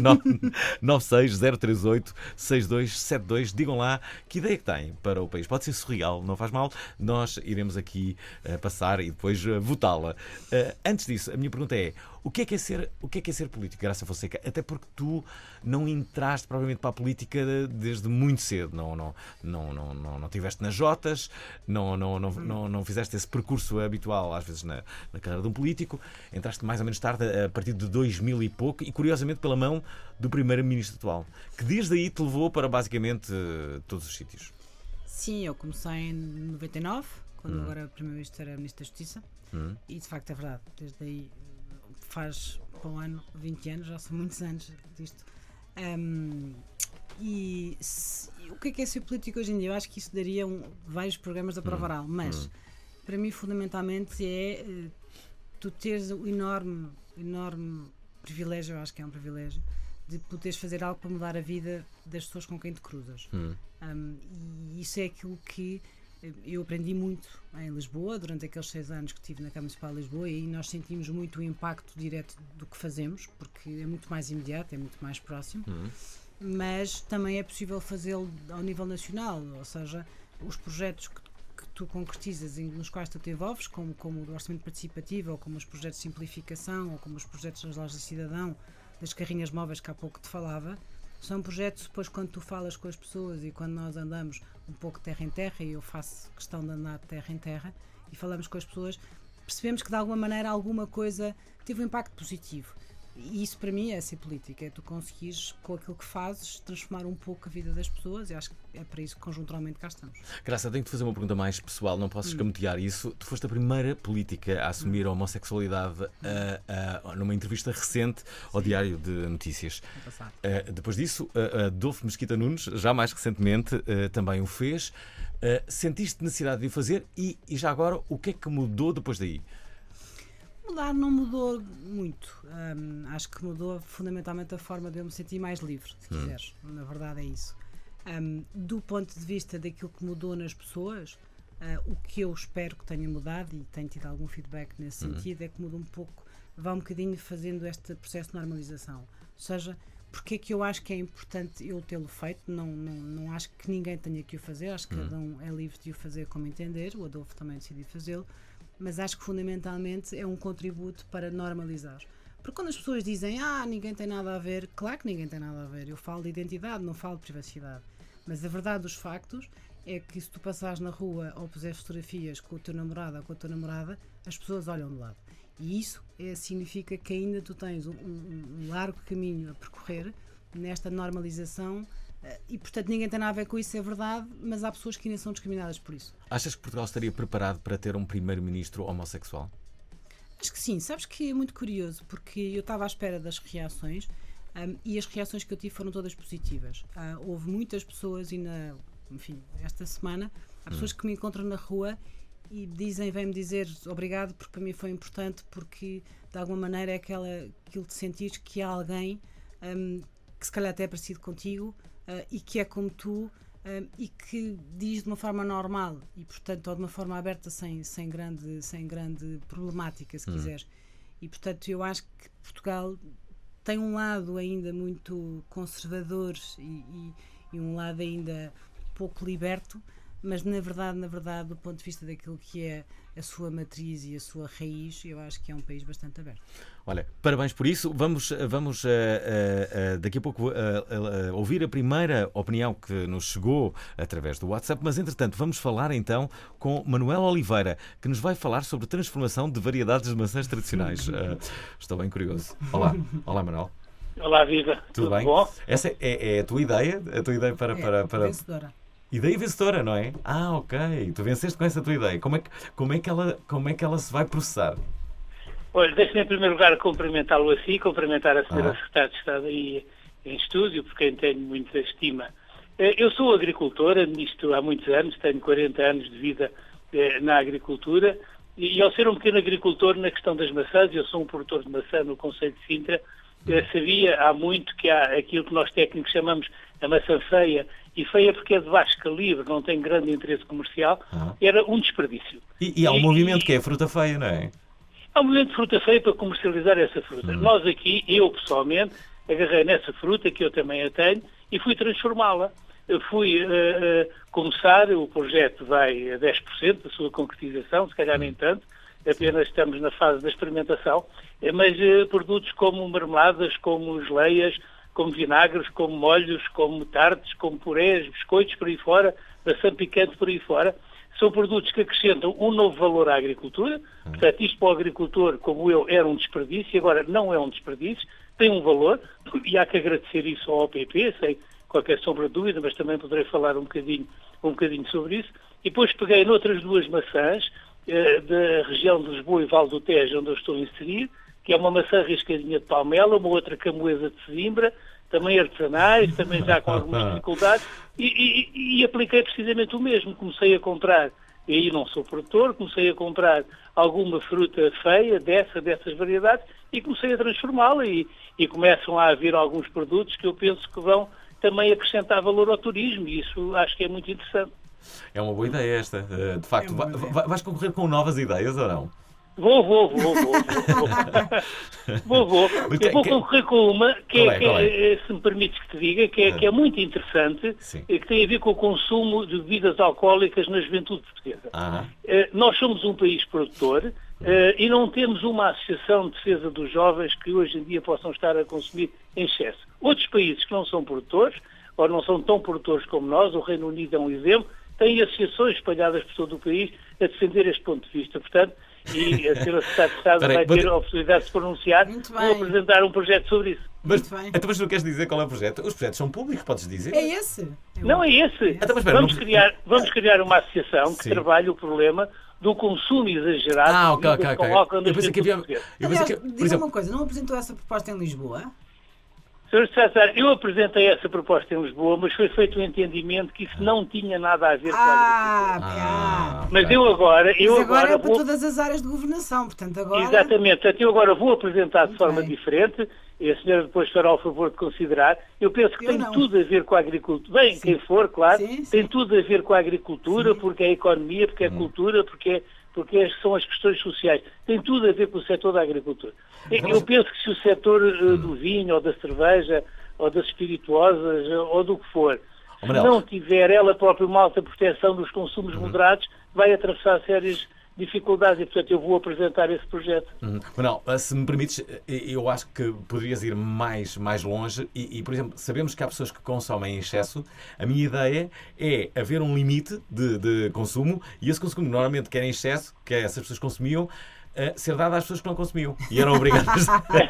960386272. Digam lá que ideia que têm para o país. Pode ser surreal, não faz mal. Nós iremos aqui passar e depois votá-la. Antes disso, a minha pergunta é: o que é ser político, Graça Fonseca? Até porque tu não entraste provavelmente para a política desde muito cedo. Não estiveste nas Jotas, não fizeste esse percurso habitual às vezes na carreira de um político. Entraste mais ou menos tarde, a partir de 2000 e pouco, e curiosamente pela mão do primeiro-ministro atual, que desde aí te levou para basicamente todos os sítios. Sim, eu comecei em 99, quando agora o primeiro-ministro era Ministro da Justiça, e de facto é verdade, desde aí faz para um ano 20 anos, já são muitos anos disto. O que é ser político hoje em dia? Eu acho que isso daria vários programas da prova oral, mas para mim fundamentalmente é tu teres o enorme privilégio, eu acho que é um privilégio, de poderes fazer algo para mudar a vida das pessoas com quem te cruzas. E isso é aquilo que eu aprendi muito em Lisboa, durante aqueles 6 anos que estive na Câmara Municipal de Lisboa, e aí nós sentimos muito o impacto direto do que fazemos, porque é muito mais imediato, é muito mais próximo, mas também é possível fazê-lo ao nível nacional, ou seja, os projetos que tu concretizas e nos quais tu te envolves, como o orçamento participativo, ou como os projetos de simplificação, ou como os projetos das lojas de cidadão, das carrinhas móveis que há pouco te falava, são projetos depois quando tu falas com as pessoas e quando nós andamos um pouco de terra em terra, e eu faço questão de andar de terra em terra, e falamos com as pessoas, percebemos que de alguma maneira alguma coisa teve um impacto positivo. E isso para mim é ser política, é tu conseguires com aquilo que fazes transformar um pouco a vida das pessoas, e acho que é para isso que conjunturalmente cá estamos. Graça, tenho de fazer uma pergunta mais pessoal, não posso escamotear isso. Tu foste a primeira política a assumir a homossexualidade numa entrevista recente ao Diário de Notícias. Depois disso, Adolfo Mesquita Nunes, já mais recentemente, também o fez. Sentiste necessidade de o fazer e já agora, o que é que mudou depois daí? Mudar não mudou muito. Acho que mudou fundamentalmente a forma de eu me sentir mais livre, se quiseres. Na verdade é isso. Do ponto de vista daquilo que mudou nas pessoas, o que eu espero que tenha mudado, e tenho tido algum feedback nesse sentido, é que muda um pouco, vai um bocadinho fazendo este processo de normalização. Ou seja, porque é que eu acho que é importante eu tê-lo feito? Não acho que ninguém tenha que o fazer, acho que cada um é livre de o fazer como entender, o Adolfo também decidiu fazê-lo, mas acho que fundamentalmente é um contributo para normalizar. Porque quando as pessoas dizem ninguém tem nada a ver, claro que ninguém tem nada a ver, eu falo de identidade, não falo de privacidade, mas a verdade dos factos é que se tu passares na rua ou puseres fotografias com o teu namorado ou com a tua namorada, as pessoas olham de lado, e isso significa que ainda tu tens um largo caminho a percorrer nesta normalização. E portanto ninguém tem nada a ver com isso, é verdade, mas há pessoas que ainda são discriminadas por isso. Achas que Portugal estaria preparado para ter um primeiro-ministro homossexual? Acho que sim, sabes que é muito curioso, porque eu estava à espera das reações e as reações que eu tive foram todas positivas. Houve muitas pessoas esta semana, há pessoas que me encontram na rua e vêm-me dizer obrigado, porque para mim foi importante, porque de alguma maneira é aquilo de sentir que há alguém que se calhar até é parecido contigo, e que é como tu, e que diz de uma forma normal e portanto ou de uma forma aberta, sem grande problemática, se quiseres. E portanto eu acho que Portugal tem um lado ainda muito conservador e um lado ainda pouco liberto, mas na verdade do ponto de vista daquilo que é a sua matriz e a sua raiz, eu acho que é um país bastante aberto. Olha, parabéns por isso. Vamos daqui a pouco ouvir a primeira opinião que nos chegou através do WhatsApp, mas entretanto vamos falar então com Manuel Oliveira, que nos vai falar sobre transformação de variedades de maçãs tradicionais. Estou bem curioso. Olá Manuel. Olá, viva. Tudo bem? Bom? Essa é a tua ideia? A tua ideia para... vencedora. Ideia vencedora, não é? Ok. Tu venceste com essa tua ideia. Como é que ela se vai processar? Olha, deixe-me em primeiro lugar cumprimentá-lo assim, cumprimentar a senhora Secretária de Estado aí em estúdio, por quem tenho muita estima. Eu sou agricultor, administro há muitos anos, tenho 40 anos de vida na agricultura, e ao ser um pequeno agricultor na questão das maçãs, eu sou um produtor de maçã no Concelho de Sintra, sabia há muito que há aquilo que nós técnicos chamamos a maçã feia, e feia porque é de baixo calibre, não tem grande interesse comercial, era um desperdício. E há um movimento que é a fruta feia, não é? Há um movimento de fruta feia para comercializar essa fruta. Nós aqui, eu pessoalmente, agarrei nessa fruta, que eu também a tenho, e fui transformá-la. Fui começar, o projeto vai a 10% da sua concretização, se calhar nem tanto, apenas estamos na fase da experimentação, mas produtos como marmeladas, como geleias, como vinagres, como molhos, como tartes, como purés, biscoitos por aí fora, maçã picante por aí fora, são produtos que acrescentam um novo valor à agricultura. Portanto, isto para o agricultor, como eu, era um desperdício, agora não é um desperdício, tem um valor, e há que agradecer isso ao OPP, sem qualquer sombra de dúvida, mas também poderei falar um bocadinho sobre isso. E depois peguei noutras duas maçãs da região de Lisboa e Val do Tejo, onde eu estou inserido, que é uma maçã riscadinha de palmela, uma outra camoesa de Sesimbra, também artesanais, também já com algumas dificuldades, e apliquei precisamente o mesmo. Comecei a comprar, e aí não sou produtor, comecei a comprar alguma fruta feia dessas variedades e comecei a transformá-la e começam a haver alguns produtos que eu penso que vão também acrescentar valor ao turismo e isso acho que é muito interessante. É uma boa ideia esta. De facto, vais concorrer com novas ideias ou não? Vou. Eu vou concorrer com uma que é, se me permites que te diga, que é muito interessante, que tem a ver com o consumo de bebidas alcoólicas na juventude portuguesa. Nós somos um país produtor e não temos uma associação de defesa dos jovens que hoje em dia possam estar a consumir em excesso. Outros países que não são produtores, ou não são tão produtores como nós, o Reino Unido é um exemplo, têm associações espalhadas por todo o país a defender este ponto de vista. Portanto, e a Sra. Secretária de Estado vai ter a oportunidade de se pronunciar, vou apresentar um projeto sobre isso. Mas não queres dizer qual é o projeto? Os projetos são públicos, podes dizer? É esse? Não é esse. Então, vamos criar uma associação que trabalhe o problema do consumo exagerado ok. Eu pensei que havia... Diga uma coisa, não apresentou essa proposta em Lisboa? Sr. Secretário, eu apresentei essa proposta em Lisboa, mas foi feito um entendimento que isso não tinha nada a ver com a agricultura. Mas eu agora é para vou... todas as áreas de governação, portanto agora... Exatamente, portanto eu agora vou apresentar de forma diferente, e a senhora depois fará o favor de considerar. Eu penso que tem tudo a ver com a agricultura. Bem, quem for, claro, tem tudo a ver com a agricultura, porque é a economia, porque é a cultura, porque são as questões sociais. Tem tudo a ver com o setor da agricultura. Eu penso que se o setor do vinho, ou da cerveja, ou das espirituosas, ou do que for, se não tiver ela própria uma alta proteção dos consumos moderados, vai atravessar sérias dificuldades e, portanto, eu vou apresentar esse projeto. Manuel, se me permites, eu acho que poderias ir mais longe e, por exemplo, sabemos que há pessoas que consomem em excesso. A minha ideia é haver um limite de consumo e esse consumo normalmente que era em excesso, que essas pessoas consumiam, ser dado às pessoas que não consumiam e eram obrigadas.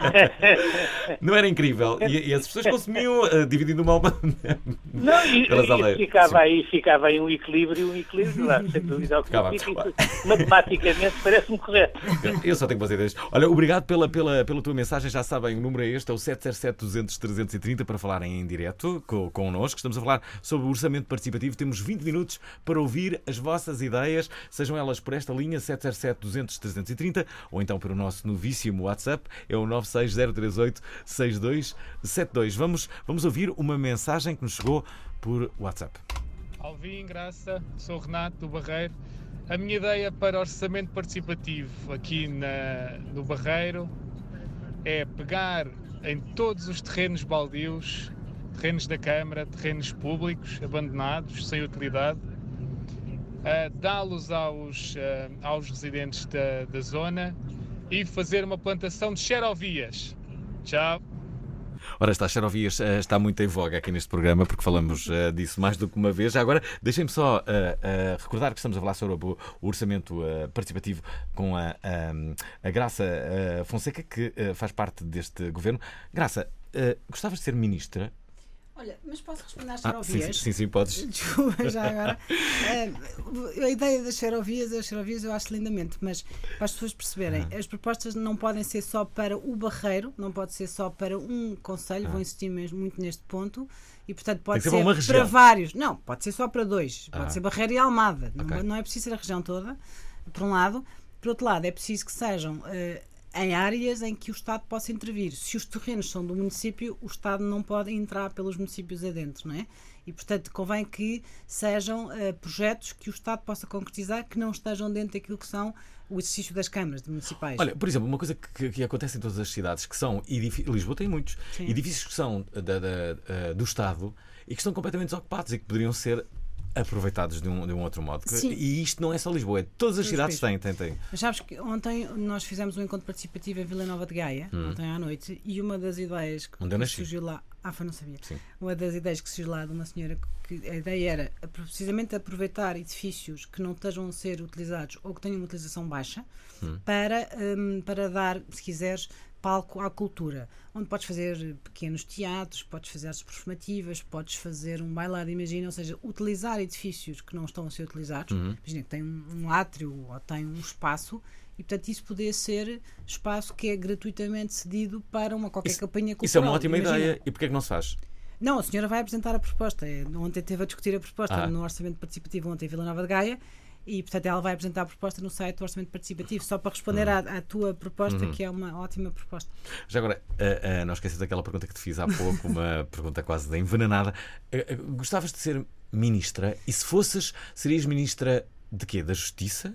Não era incrível? E as pessoas consumiam dividindo uma alma. Não, e ficava aí um equilíbrio lá, sem dúvida. Matematicamente parece-me correto. Eu só tenho boas ideias. Olha, obrigado pela tua mensagem. Já sabem, o número é este, é o 707-200-330 para falarem em direto connosco. Estamos a falar sobre o orçamento participativo. Temos 20 minutos para ouvir as vossas ideias, sejam elas por esta linha 707-200-330 ou então pelo nosso novíssimo WhatsApp, é o 960386272. Vamos ouvir uma mensagem que nos chegou por WhatsApp. Alvim, Graça, sou o Renato do Barreiro. A minha ideia para orçamento participativo aqui no Barreiro é pegar em todos os terrenos baldios, terrenos da Câmara, terrenos públicos, abandonados, sem utilidade, dá-los aos residentes da zona e fazer uma plantação de xerovias. Tchau. Ora, as xerovias está muito em voga aqui neste programa porque falamos disso mais do que uma vez. Já agora, deixem-me só recordar que estamos a falar sobre o orçamento participativo com a Graça Fonseca, que faz parte deste governo. Graça, gostavas de ser ministra? Olha, mas posso responder às xerovias? Sim, podes. Desculpa, já agora. A ideia das xerovias eu acho lindamente, mas para as pessoas perceberem, as propostas não podem ser só para o Barreiro, não pode ser só para um concelho, vou insistir mesmo muito neste ponto, e portanto pode ser para vários. Não, pode ser só para dois, pode ser Barreiro e Almada, não é preciso ser a região toda, por um lado. Por outro lado, é preciso que sejam... em áreas em que o Estado possa intervir. Se os terrenos são do município, o Estado não pode entrar pelos municípios adentro, não é? E, portanto, convém que sejam projetos que o Estado possa concretizar que não estejam dentro daquilo que são o exercício das câmaras municipais. Olha, por exemplo, uma coisa que acontece em todas as cidades, que são edifícios, Lisboa tem muitos, edifícios que são do Estado e que estão completamente desocupados e que poderiam ser aproveitados de um outro modo. E isto não é só Lisboa, é todas as cidades têm. Mas sabes que ontem nós fizemos um encontro participativo em Vila Nova de Gaia, ontem à noite, e uma das ideias que surgiu lá... não sabia. Sim. Uma das ideias que surgiu lá de uma senhora, que a ideia era precisamente aproveitar edifícios que não estejam a ser utilizados ou que tenham uma utilização baixa para dar, se quiseres, palco à cultura, onde podes fazer pequenos teatros, podes fazer artes performativas, podes fazer um bailado, imagina, ou seja, utilizar edifícios que não estão a ser utilizados, imagina que tem um átrio ou tem um espaço e portanto isso poder ser espaço que é gratuitamente cedido para qualquer campanha cultural. Isso é uma ótima Imagina. ideia. E porquê é que não se faz? Não, a senhora vai apresentar a proposta. Ontem esteve a discutir a proposta no Orçamento Participativo, ontem em Vila Nova de Gaia, e portanto ela vai apresentar a proposta no site do Orçamento Participativo, só para responder à tua proposta, que é uma ótima proposta. Já agora, não esqueças daquela pergunta que te fiz há pouco, uma pergunta quase envenenada. Gostavas de ser ministra? E se fosses, serias ministra de quê? Da Justiça?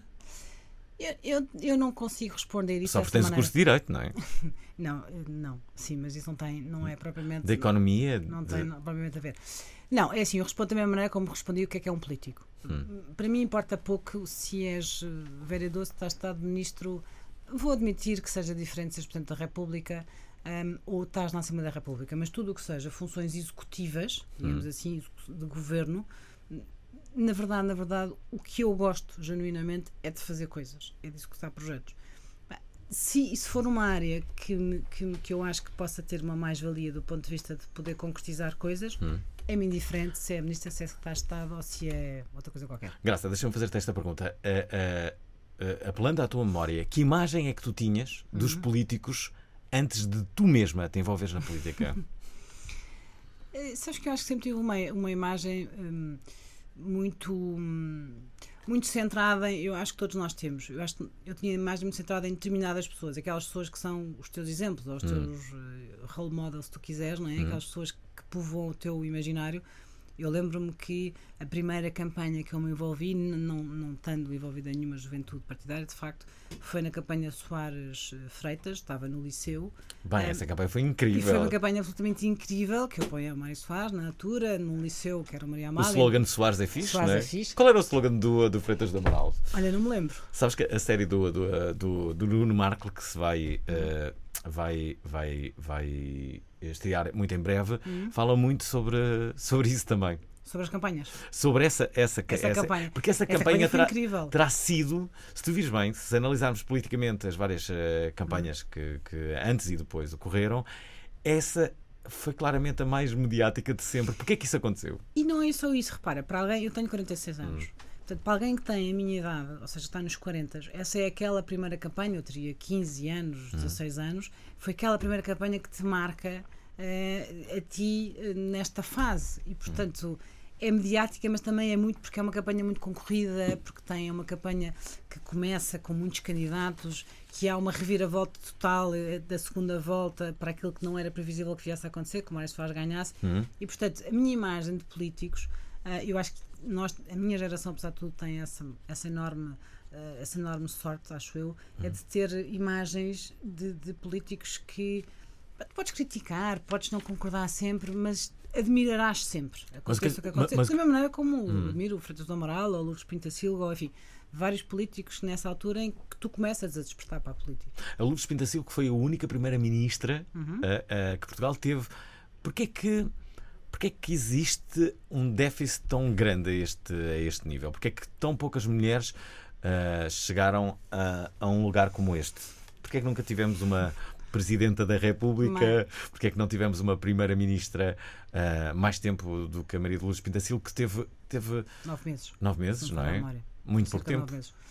Eu não consigo responder isso. Só porque tens o curso de Direito, não é? Não. Sim, mas isso não é propriamente... Da Economia? Não tem propriamente a ver. Não, é assim, eu respondo da mesma maneira como respondi o que é um político. Para mim importa pouco se és vereador, se estás Estado-Ministro. Vou admitir que seja diferente se és Presidente da República ou estás na Assembleia da República, mas tudo o que seja funções executivas, digamos assim, de governo, na verdade, o que eu gosto genuinamente é de fazer coisas, é de executar projetos. Se for uma área que eu acho que possa ter uma mais-valia do ponto de vista de poder concretizar coisas, é-me indiferente se é Ministra, se é Secretário de Estado ou se é outra coisa qualquer. Graça, deixa-me fazer-te esta pergunta. Apelando à tua memória, que imagem é que tu tinhas dos políticos antes de tu mesma te envolveres na política? Sabes que eu acho que sempre tive uma imagem muito centrada, eu acho que todos nós temos. Eu tinha a imagem muito centrada em determinadas pessoas, aquelas pessoas que são os teus exemplos, ou os teus role models, se tu quiseres, não é? Aquelas pessoas que povoam o teu imaginário. Eu lembro-me que a primeira campanha que eu me envolvi, não estando envolvida em nenhuma juventude partidária, de facto, foi na campanha Soares Freitas, estava no Liceu. Bem, essa campanha foi incrível. E foi uma campanha absolutamente incrível, que eu ponho a Mário Soares na altura, num liceu que era o Maria Amália. O slogan de Soares é fixe, Soares não é? É fixe. Qual era o slogan do Freitas do Amaral? Olha, não me lembro. Sabes que a série do Nuno Marco, que se vai estrear muito em breve, fala muito sobre isso também. Sobre as campanhas. Sobre essa campanha. Porque essa campanha terá sido, se tu vires bem, se analisarmos politicamente as várias campanhas que antes e depois ocorreram, essa foi claramente a mais mediática de sempre. Porquê é que isso aconteceu? E não é só isso, repara, para alguém, eu tenho 46 anos. Portanto, para alguém que tem a minha idade, ou seja, está nos 40, essa é aquela primeira campanha, eu teria 15 anos, 16 anos, foi aquela primeira campanha que te marca a ti nesta fase. E, portanto, é mediática, mas também é muito porque é uma campanha muito concorrida, porque é uma campanha que começa com muitos candidatos, que há uma reviravolta total da segunda volta para aquilo que não era previsível que viesse a acontecer, que o Mário Soares ganhasse. E, portanto, a minha imagem de políticos, eu acho que a minha geração, apesar de tudo, tem essa enorme sorte, acho eu, é de ter imagens de políticos que podes criticar, podes não concordar sempre, mas admirarás sempre. Aconteça o que acontecer. Da mesma maneira como admiro o Freitas do Amaral ou o Lourdes Pinto da Silva, ou enfim, vários políticos nessa altura em que tu começas a despertar para a política. A Lourdes Pinto da Silva, que foi a única primeira-ministra que Portugal teve. Porquê é que existe um déficit tão grande a este nível? Porquê é que tão poucas mulheres chegaram a um lugar como este? Porquê é que nunca tivemos uma Presidenta da República? Porquê é que não tivemos uma Primeira-Ministra mais tempo do que a Maria de Lourdes Pinto da Silva, que teve 9 meses. 9 meses, não é? Muito pouco tempo.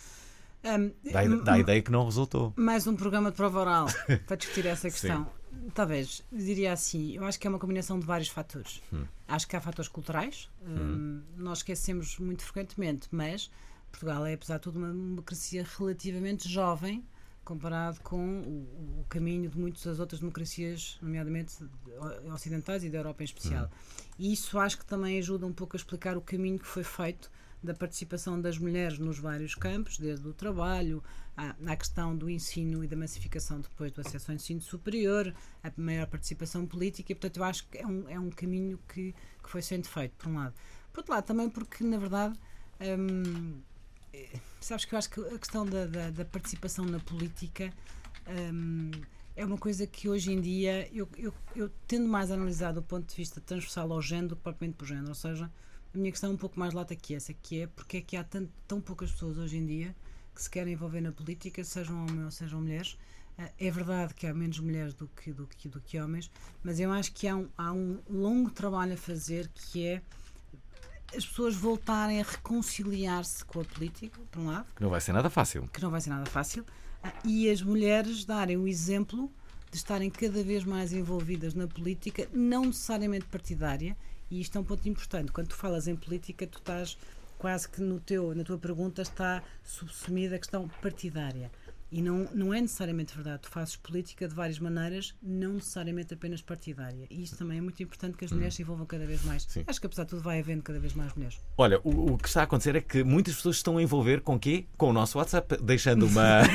Dá a ideia que não resultou. Mais um programa de prova oral para discutir essa questão. Talvez, diria assim, eu acho que é uma combinação de vários fatores. Acho que há fatores culturais, nós esquecemos muito frequentemente, mas Portugal é, apesar de tudo, uma democracia relativamente jovem comparado com o caminho de muitas das outras democracias, nomeadamente ocidentais e da Europa em especial. E isso acho que também ajuda um pouco a explicar o caminho que foi feito da participação das mulheres nos vários campos, desde o trabalho, à questão do ensino e da massificação depois do acesso ao ensino superior, a maior participação política, e portanto eu acho que é um caminho que foi sendo feito, por um lado. Por outro lado, também porque, na verdade, sabes que eu acho que a questão da participação na política é uma coisa que hoje em dia eu tendo mais a analisar do ponto de vista transversal ao género do que propriamente por género, ou seja, a minha questão é um pouco mais lata que essa, que é porque é que há tão poucas pessoas hoje em dia que se querem envolver na política, sejam homens ou sejam mulheres. É verdade que há menos mulheres do que homens, mas eu acho que há um longo trabalho a fazer, que é as pessoas voltarem a reconciliar-se com a política, por um lado. Que não vai ser nada fácil. E as mulheres darem o exemplo de estarem cada vez mais envolvidas na política, não necessariamente partidária, e isto é um ponto importante. Quando tu falas em política, tu estás quase que na tua pergunta está subsumida a questão partidária. E não é necessariamente verdade. Tu fazes política de várias maneiras, não necessariamente apenas partidária. E isto também é muito importante, que as mulheres se envolvam cada vez mais. Sim. Acho que, apesar de tudo, vai havendo cada vez mais mulheres. Olha, o que está a acontecer é que muitas pessoas estão a envolver com quê? Com o nosso WhatsApp, deixando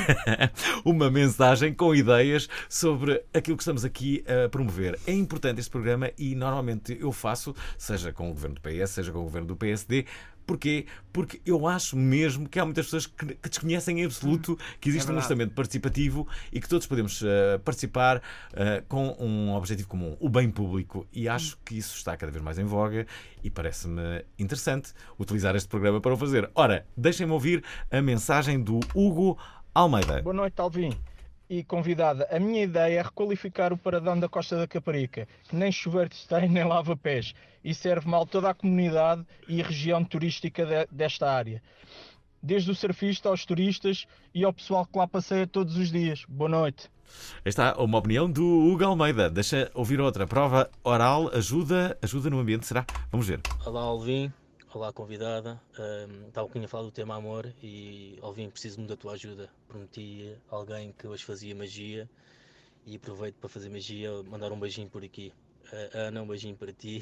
uma mensagem com ideias sobre aquilo que estamos aqui a promover. É importante este programa e normalmente eu faço, seja com o governo do PS, seja com o governo do PSD. Porquê? Porque eu acho mesmo que há muitas pessoas que desconhecem em absoluto que existe um orçamento participativo e que todos podemos participar com um objetivo comum, o bem público. E acho que isso está cada vez mais em voga e parece-me interessante utilizar este programa para o fazer. Ora, deixem-me ouvir a mensagem do Hugo Almeida. Boa noite, Alvin. E convidada, a minha ideia é requalificar o paradão da Costa da Caparica, que nem chuveiros tem, nem lava-pés, e serve mal toda a comunidade e a região turística desta área. Desde o surfista aos turistas e ao pessoal que lá passeia todos os dias. Boa noite. Está uma opinião do Hugo Almeida. Deixa ouvir outra. Prova oral ajuda no ambiente, será? Vamos ver. Olá, Alvin. Olá, convidada. Estava um bocadinho a falar do tema amor e, Alvin, preciso-me da tua ajuda. Prometi a alguém que hoje fazia magia e aproveito para fazer magia, mandar um beijinho por aqui. Ana, um beijinho para ti.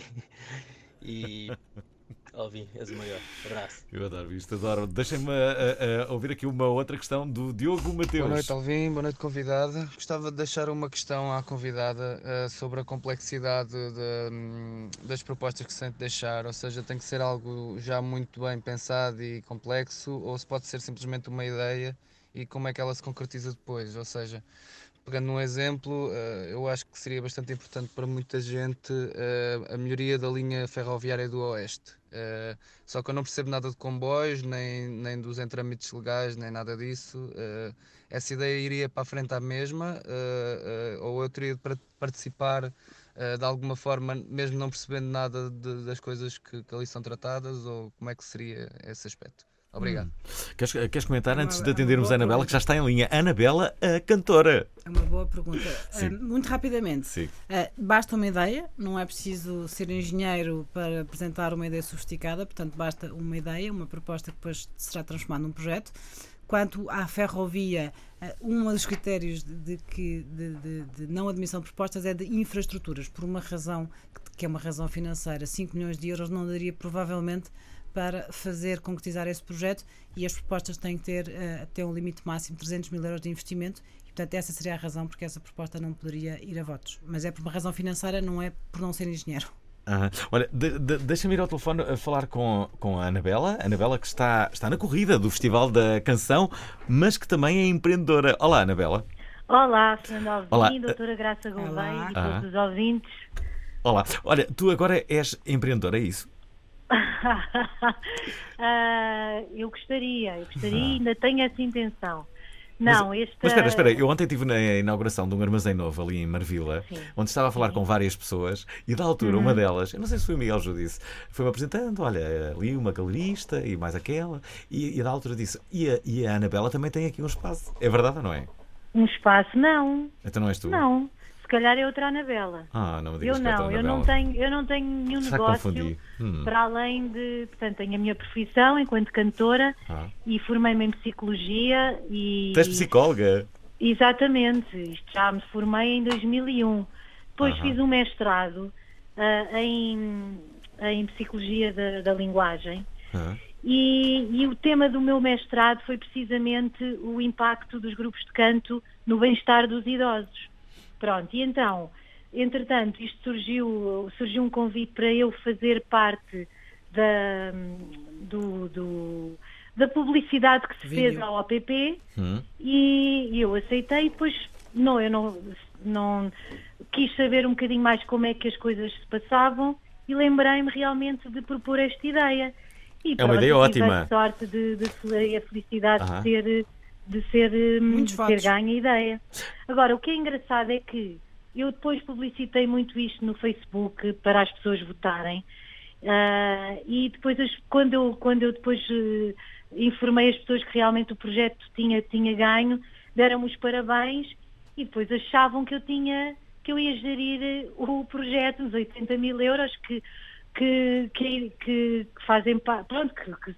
E, Alvin, és o maior. Abraço. Eu adoro isto, adoro. Deixem-me ouvir aqui uma outra questão do Diogo Mateus. Boa noite, Alvin. Boa noite, convidada. Gostava de deixar uma questão à convidada sobre a complexidade das propostas que se tem de deixar, ou seja, tem que ser algo já muito bem pensado e complexo, ou se pode ser simplesmente uma ideia e como é que ela se concretiza depois, ou seja, pegando num exemplo, eu acho que seria bastante importante para muita gente a melhoria da linha ferroviária do Oeste. Só que eu não percebo nada de comboios, nem dos entramitos legais, nem nada disso. Essa ideia iria para a frente à mesma, ou eu teria de participar de alguma forma, mesmo não percebendo nada das coisas que ali são tratadas, ou como é que seria esse aspecto? Obrigado. Queres comentar antes de atendermos a Anabela, que já está em linha? Anabela, a cantora. É uma boa pergunta. Muito rapidamente. Sim. Basta uma ideia, não é preciso ser engenheiro para apresentar uma ideia sofisticada, portanto basta uma ideia, uma proposta que depois será transformada num projeto. Quanto à ferrovia, um dos critérios de não admissão de propostas é de infraestruturas, por uma razão que é uma razão financeira. 5 milhões de euros não daria provavelmente para concretizar esse projeto, e as propostas têm que ter até um limite máximo de 300 mil euros de investimento, e portanto essa seria a razão porque essa proposta não poderia ir a votos. Mas é por uma razão financeira, não é por não ser engenheiro. Olha, deixa-me ir ao telefone a falar com a Anabela. Anabela, que está na corrida do Festival da Canção, mas que também é empreendedora. Olá, Anabela. Olá, Fernando Alvim, doutora Graça Gouveia e todos os ouvintes. Olá. Olha, tu agora és empreendedora, é isso? Eu gostaria e ainda tenho essa intenção. Não, mas espera, eu ontem estive na inauguração de um armazém novo ali em Marvila, onde estava a falar com várias pessoas, e da altura uma delas, eu não sei se foi o Miguel Judice, foi-me apresentando, olha, ali uma galerista e mais aquela, e da altura disse, e a Anabela também tem aqui um espaço. É verdade ou não é? Um espaço, não. Então não és tu? Não. Se calhar é outra Anabela. Não me digas eu não tenho nenhum negócio para além de, portanto, tenho a minha profissão enquanto cantora e formei-me em psicologia e... Tu és psicóloga? Exatamente, isto já me formei em 2001. Depois fiz um mestrado em psicologia da linguagem e o tema do meu mestrado foi precisamente o impacto dos grupos de canto no bem-estar dos idosos. Pronto, e então, entretanto, isto surgiu um convite para eu fazer parte da publicidade que se fez ao OPP e eu aceitei, e depois eu não quis saber um bocadinho mais como é que as coisas se passavam e lembrei-me realmente de propor esta ideia. E é uma ideia ótima. A sorte a felicidade de ter ganho a ideia. Agora, o que é engraçado é que eu depois publicitei muito isto no Facebook para as pessoas votarem E depois, quando eu depois informei as pessoas que realmente o projeto tinha ganho, deram-me os parabéns e depois achavam que eu ia gerir o projeto, os 80 mil euros que fazem parte, pronto,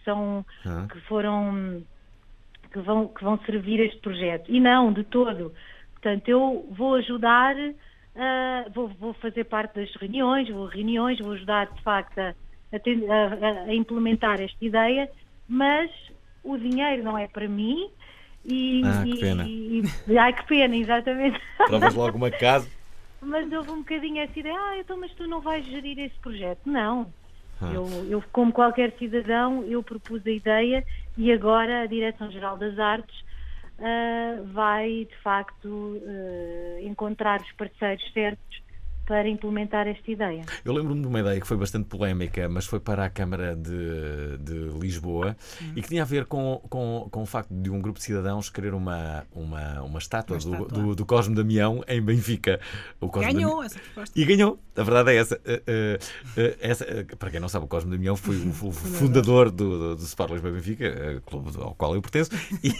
que vão servir este projeto. E não, de todo. Portanto, eu vou ajudar, vou fazer parte das reuniões, vou ajudar de facto a implementar esta ideia, mas o dinheiro não é para mim. Que pena. Ai, que pena, exatamente. Talvez logo uma casa. Mas houve um bocadinho essa ideia, mas tu não vais gerir esse projeto. Não. Eu, como qualquer cidadão, eu propus a ideia e agora a Direção-Geral das Artes vai, de facto, encontrar os parceiros certos para implementar esta ideia. Eu lembro-me de uma ideia que foi bastante polémica, mas foi para a Câmara de Lisboa e que tinha a ver com o facto de um grupo de cidadãos querer uma estátua do Cosme Damião em Benfica. Ganhou essa proposta. E ganhou. A verdade é essa. Para quem não sabe, o Cosme Damião foi o fundador do Sport Lisboa Benfica, clube ao qual eu pertenço,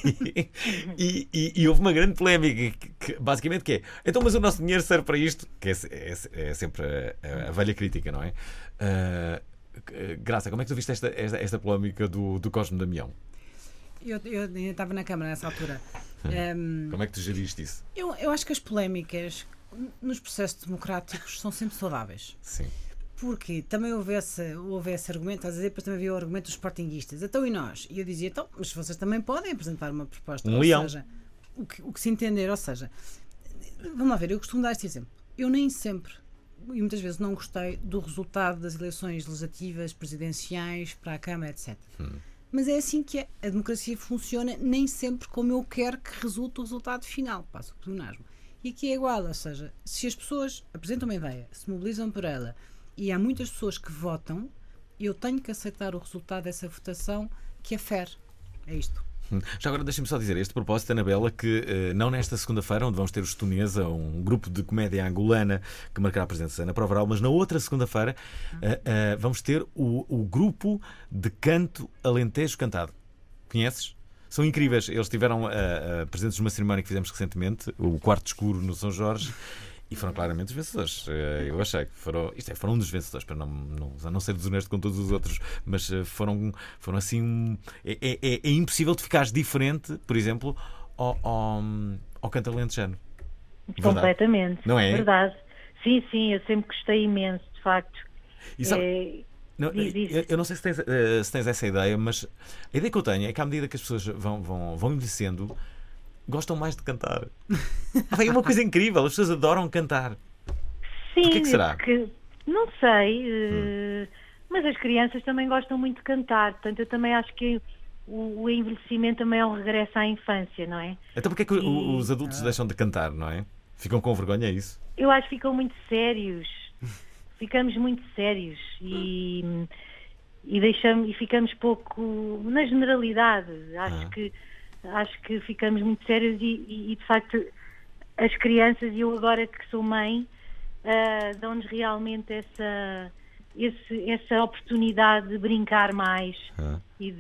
e houve uma grande polémica, que basicamente é, então, mas o nosso dinheiro serve para isto? Que é sempre a velha crítica, não é? Graça, como é que tu viste esta polémica do Cosme Damião? Eu estava na Câmara nessa altura. Como é que tu geriste isso? Eu acho que as polémicas nos processos democráticos são sempre saudáveis. Sim. Porque também houve esse argumento, a dizer, depois também havia o argumento dos sportinguistas. Então e nós? E eu dizia, mas vocês também podem apresentar uma proposta. Seja, o que se entender, ou seja, vamos lá ver, eu costumo dar este exemplo. Eu nem sempre, e muitas vezes não gostei do resultado das eleições legislativas, presidenciais, para a Câmara, etc. Mas é assim que a democracia funciona, nem sempre como eu quero que resulte o resultado final. Passo o pleonasmo. E aqui é igual, ou seja, se as pessoas apresentam uma ideia, se mobilizam por ela e há muitas pessoas que votam, eu tenho que aceitar o resultado dessa votação que afere. É isto. Já agora deixem-me só dizer este propósito, Anabela, que não nesta segunda-feira, onde vamos ter os Tunesa, um grupo de comédia angolana que marcará a presença na Prova Oral, mas na outra segunda-feira vamos ter o grupo de canto Alentejo Cantado. Conheces? São incríveis. Eles estiveram presentes numa cerimónia que fizemos recentemente, o Quarto Escuro no São Jorge, e foram claramente os vencedores. Eu achei que foram um dos vencedores, para não ser desonesto com todos os outros, mas foram assim. É impossível tu ficares diferente, por exemplo, ao canto alentejano. Completamente. Não é? Verdade. Sim, eu sempre gostei imenso, de facto. E sabe, eu não sei se tens essa ideia, mas a ideia que eu tenho é que à medida que as pessoas vão envelhecendo, gostam mais de cantar. É uma coisa incrível, as pessoas adoram cantar. Sim, porquê que será? Porque, não sei, mas as crianças também gostam muito de cantar, portanto eu também acho que o envelhecimento também é um regresso à infância, não é? Então porquê que os adultos deixam de cantar, não é? Ficam com vergonha, é isso? Eu acho que ficam muito sérios. Ficamos muito sérios e ficamos pouco na generalidade. Acho que ficamos muito sérios e de facto as crianças, e eu agora que sou mãe, dão-nos realmente essa oportunidade de brincar mais e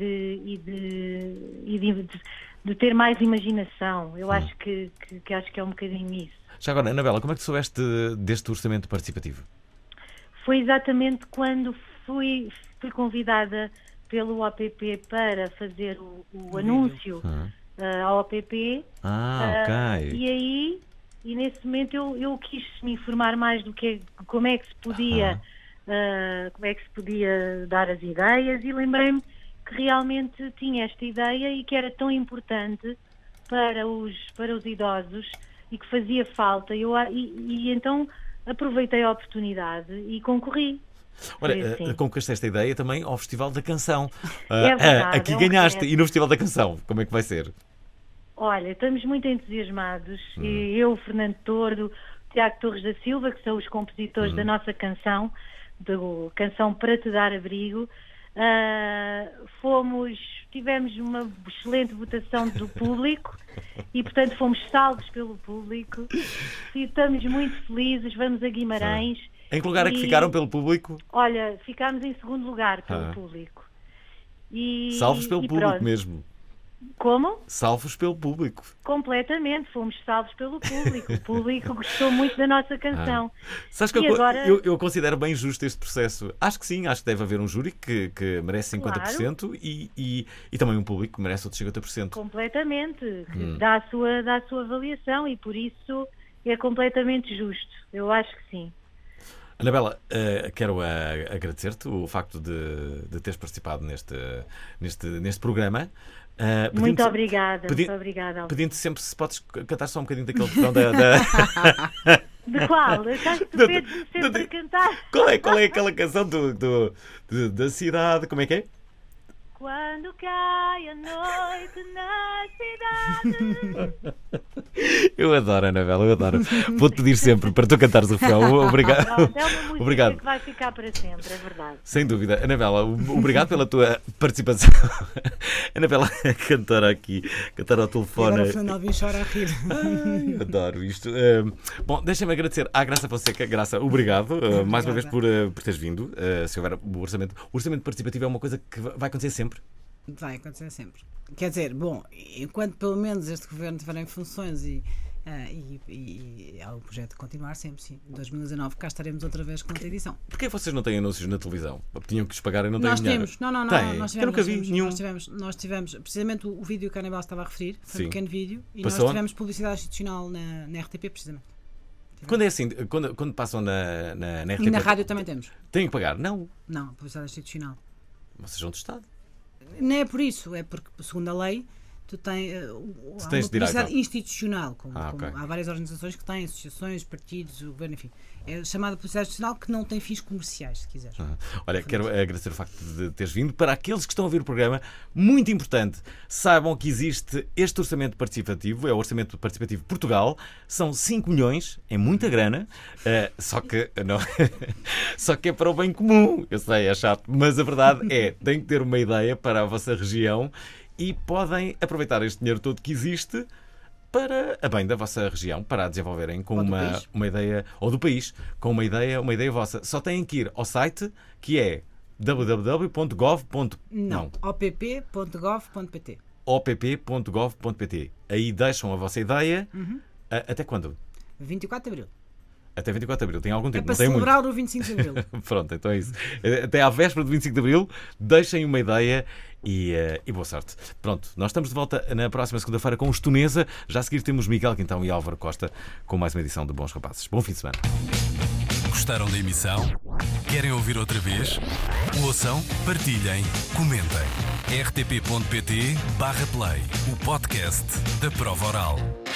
de ter mais imaginação. Eu acho que é um bocadinho isso. Já agora, Anabela, como é que soubeste deste orçamento participativo? Foi exatamente quando fui convidada pelo OPP para fazer o anúncio ao OPP. Ok. E nesse momento eu quis me informar mais do que como é que se podia dar as ideias, e lembrei-me que realmente tinha esta ideia e que era tão importante para os idosos e que fazia falta. E então aproveitei a oportunidade e concorri. Olha, conquistaste esta ideia também ao Festival da Canção. É verdade, aqui ganhaste. E no Festival da Canção, como é que vai ser? Olha, estamos muito entusiasmados. Eu, Fernando Tordo, Tiago Torres da Silva, que são os compositores da nossa canção, do Canção para Te Dar Abrigo. Tivemos uma excelente votação do público e, portanto, fomos salvos pelo público. E estamos muito felizes. Vamos a Guimarães Em que lugar é que ficaram pelo público? Olha, ficámos em segundo lugar pelo público. Salvos pelo público pronto. mesmo. Como? Salvos pelo público. Completamente, fomos salvos pelo público. O público gostou muito da nossa canção. Sabes que agora... eu considero bem justo este processo. Acho que sim, acho que deve haver um júri que merece 50% Claro. e também um público que merece outros 50%. Completamente. Dá a sua avaliação e por isso é completamente justo. Eu acho que sim. Anabela, quero agradecer-te o facto de teres participado neste programa. Muito obrigada. Muito obrigada. Pedindo-te sempre se podes cantar só um bocadinho daquele refrão da... De qual? Achaste que tu pedes-me sempre a cantar? Qual é aquela canção da cidade? Como é que é? Quando cai a noite na cidade. Eu adoro, Anabela, eu adoro. Vou-te pedir sempre para tu cantares o refrão. Obrigado. Pronto, é uma música Obrigado. que vai ficar para sempre, é verdade. Sem dúvida. Anabela, obrigado pela tua participação. Anabela, cantar ao telefone. E agora o Fernando Alvim chora a rir. Ai, adoro isto. Bom, deixa-me agradecer à Graça Fonseca. Graça, obrigado mais uma vez por teres vindo. Se houver o orçamento participativo é uma coisa que vai acontecer sempre. Vai acontecer sempre. Quer dizer, bom, enquanto pelo menos este governo estiver em funções e o projeto continuar sempre, sim. Em 2019 cá estaremos outra vez com outra edição. Porquê vocês não têm anúncios na televisão? Tinham que os pagar e não têm Nós dinheiro? temos, não, nós tivemos, eu nunca vi nenhum. Nós tivemos precisamente o vídeo que a Anabela estava a referir, foi um pequeno vídeo, e Passou? nós tivemos publicidade institucional na RTP, precisamente. Quando é assim, quando passam na RTP... E na rádio também temos. Têm que pagar? Não. Não, publicidade institucional. Vocês são do Estado. Não é por isso, é porque, segundo a lei, tu tens uma publicidade institucional, como há várias organizações que têm, associações, partidos, o governo, enfim. É chamada publicidade institucional que não tem fins comerciais, se quiseres. Olha, quero agradecer o facto de teres vindo. Para aqueles que estão a ouvir o programa, muito importante, saibam que existe este orçamento participativo, é o Orçamento Participativo Portugal, são 5 milhões, é muita grana, só que é para o bem comum. Eu sei, é chato, mas a verdade é, tem que ter uma ideia para a vossa região e podem aproveitar este dinheiro todo que existe para a bem da vossa região, para a desenvolverem com uma ideia, ou do país, com uma ideia vossa. Só têm que ir ao site, que é opp.gov.pt. opp.gov.pt. Aí deixam a vossa ideia. Até quando? 24 de Abril. Até 24 de Abril, tem algum tempo, para não tem celebrar muito. o 25 de Abril. Pronto, então é isso. Até à véspera do 25 de Abril, deixem uma ideia e boa sorte. Pronto, nós estamos de volta na próxima segunda-feira com os Tunesa. Já a seguir temos Miguel Quintão e Álvaro Costa com mais uma edição de Bons Rapazes. Bom fim de semana. Gostaram da emissão? Querem ouvir outra vez? Ouçam, partilhem, comentem. rtp.pt/play, o podcast da Prova Oral.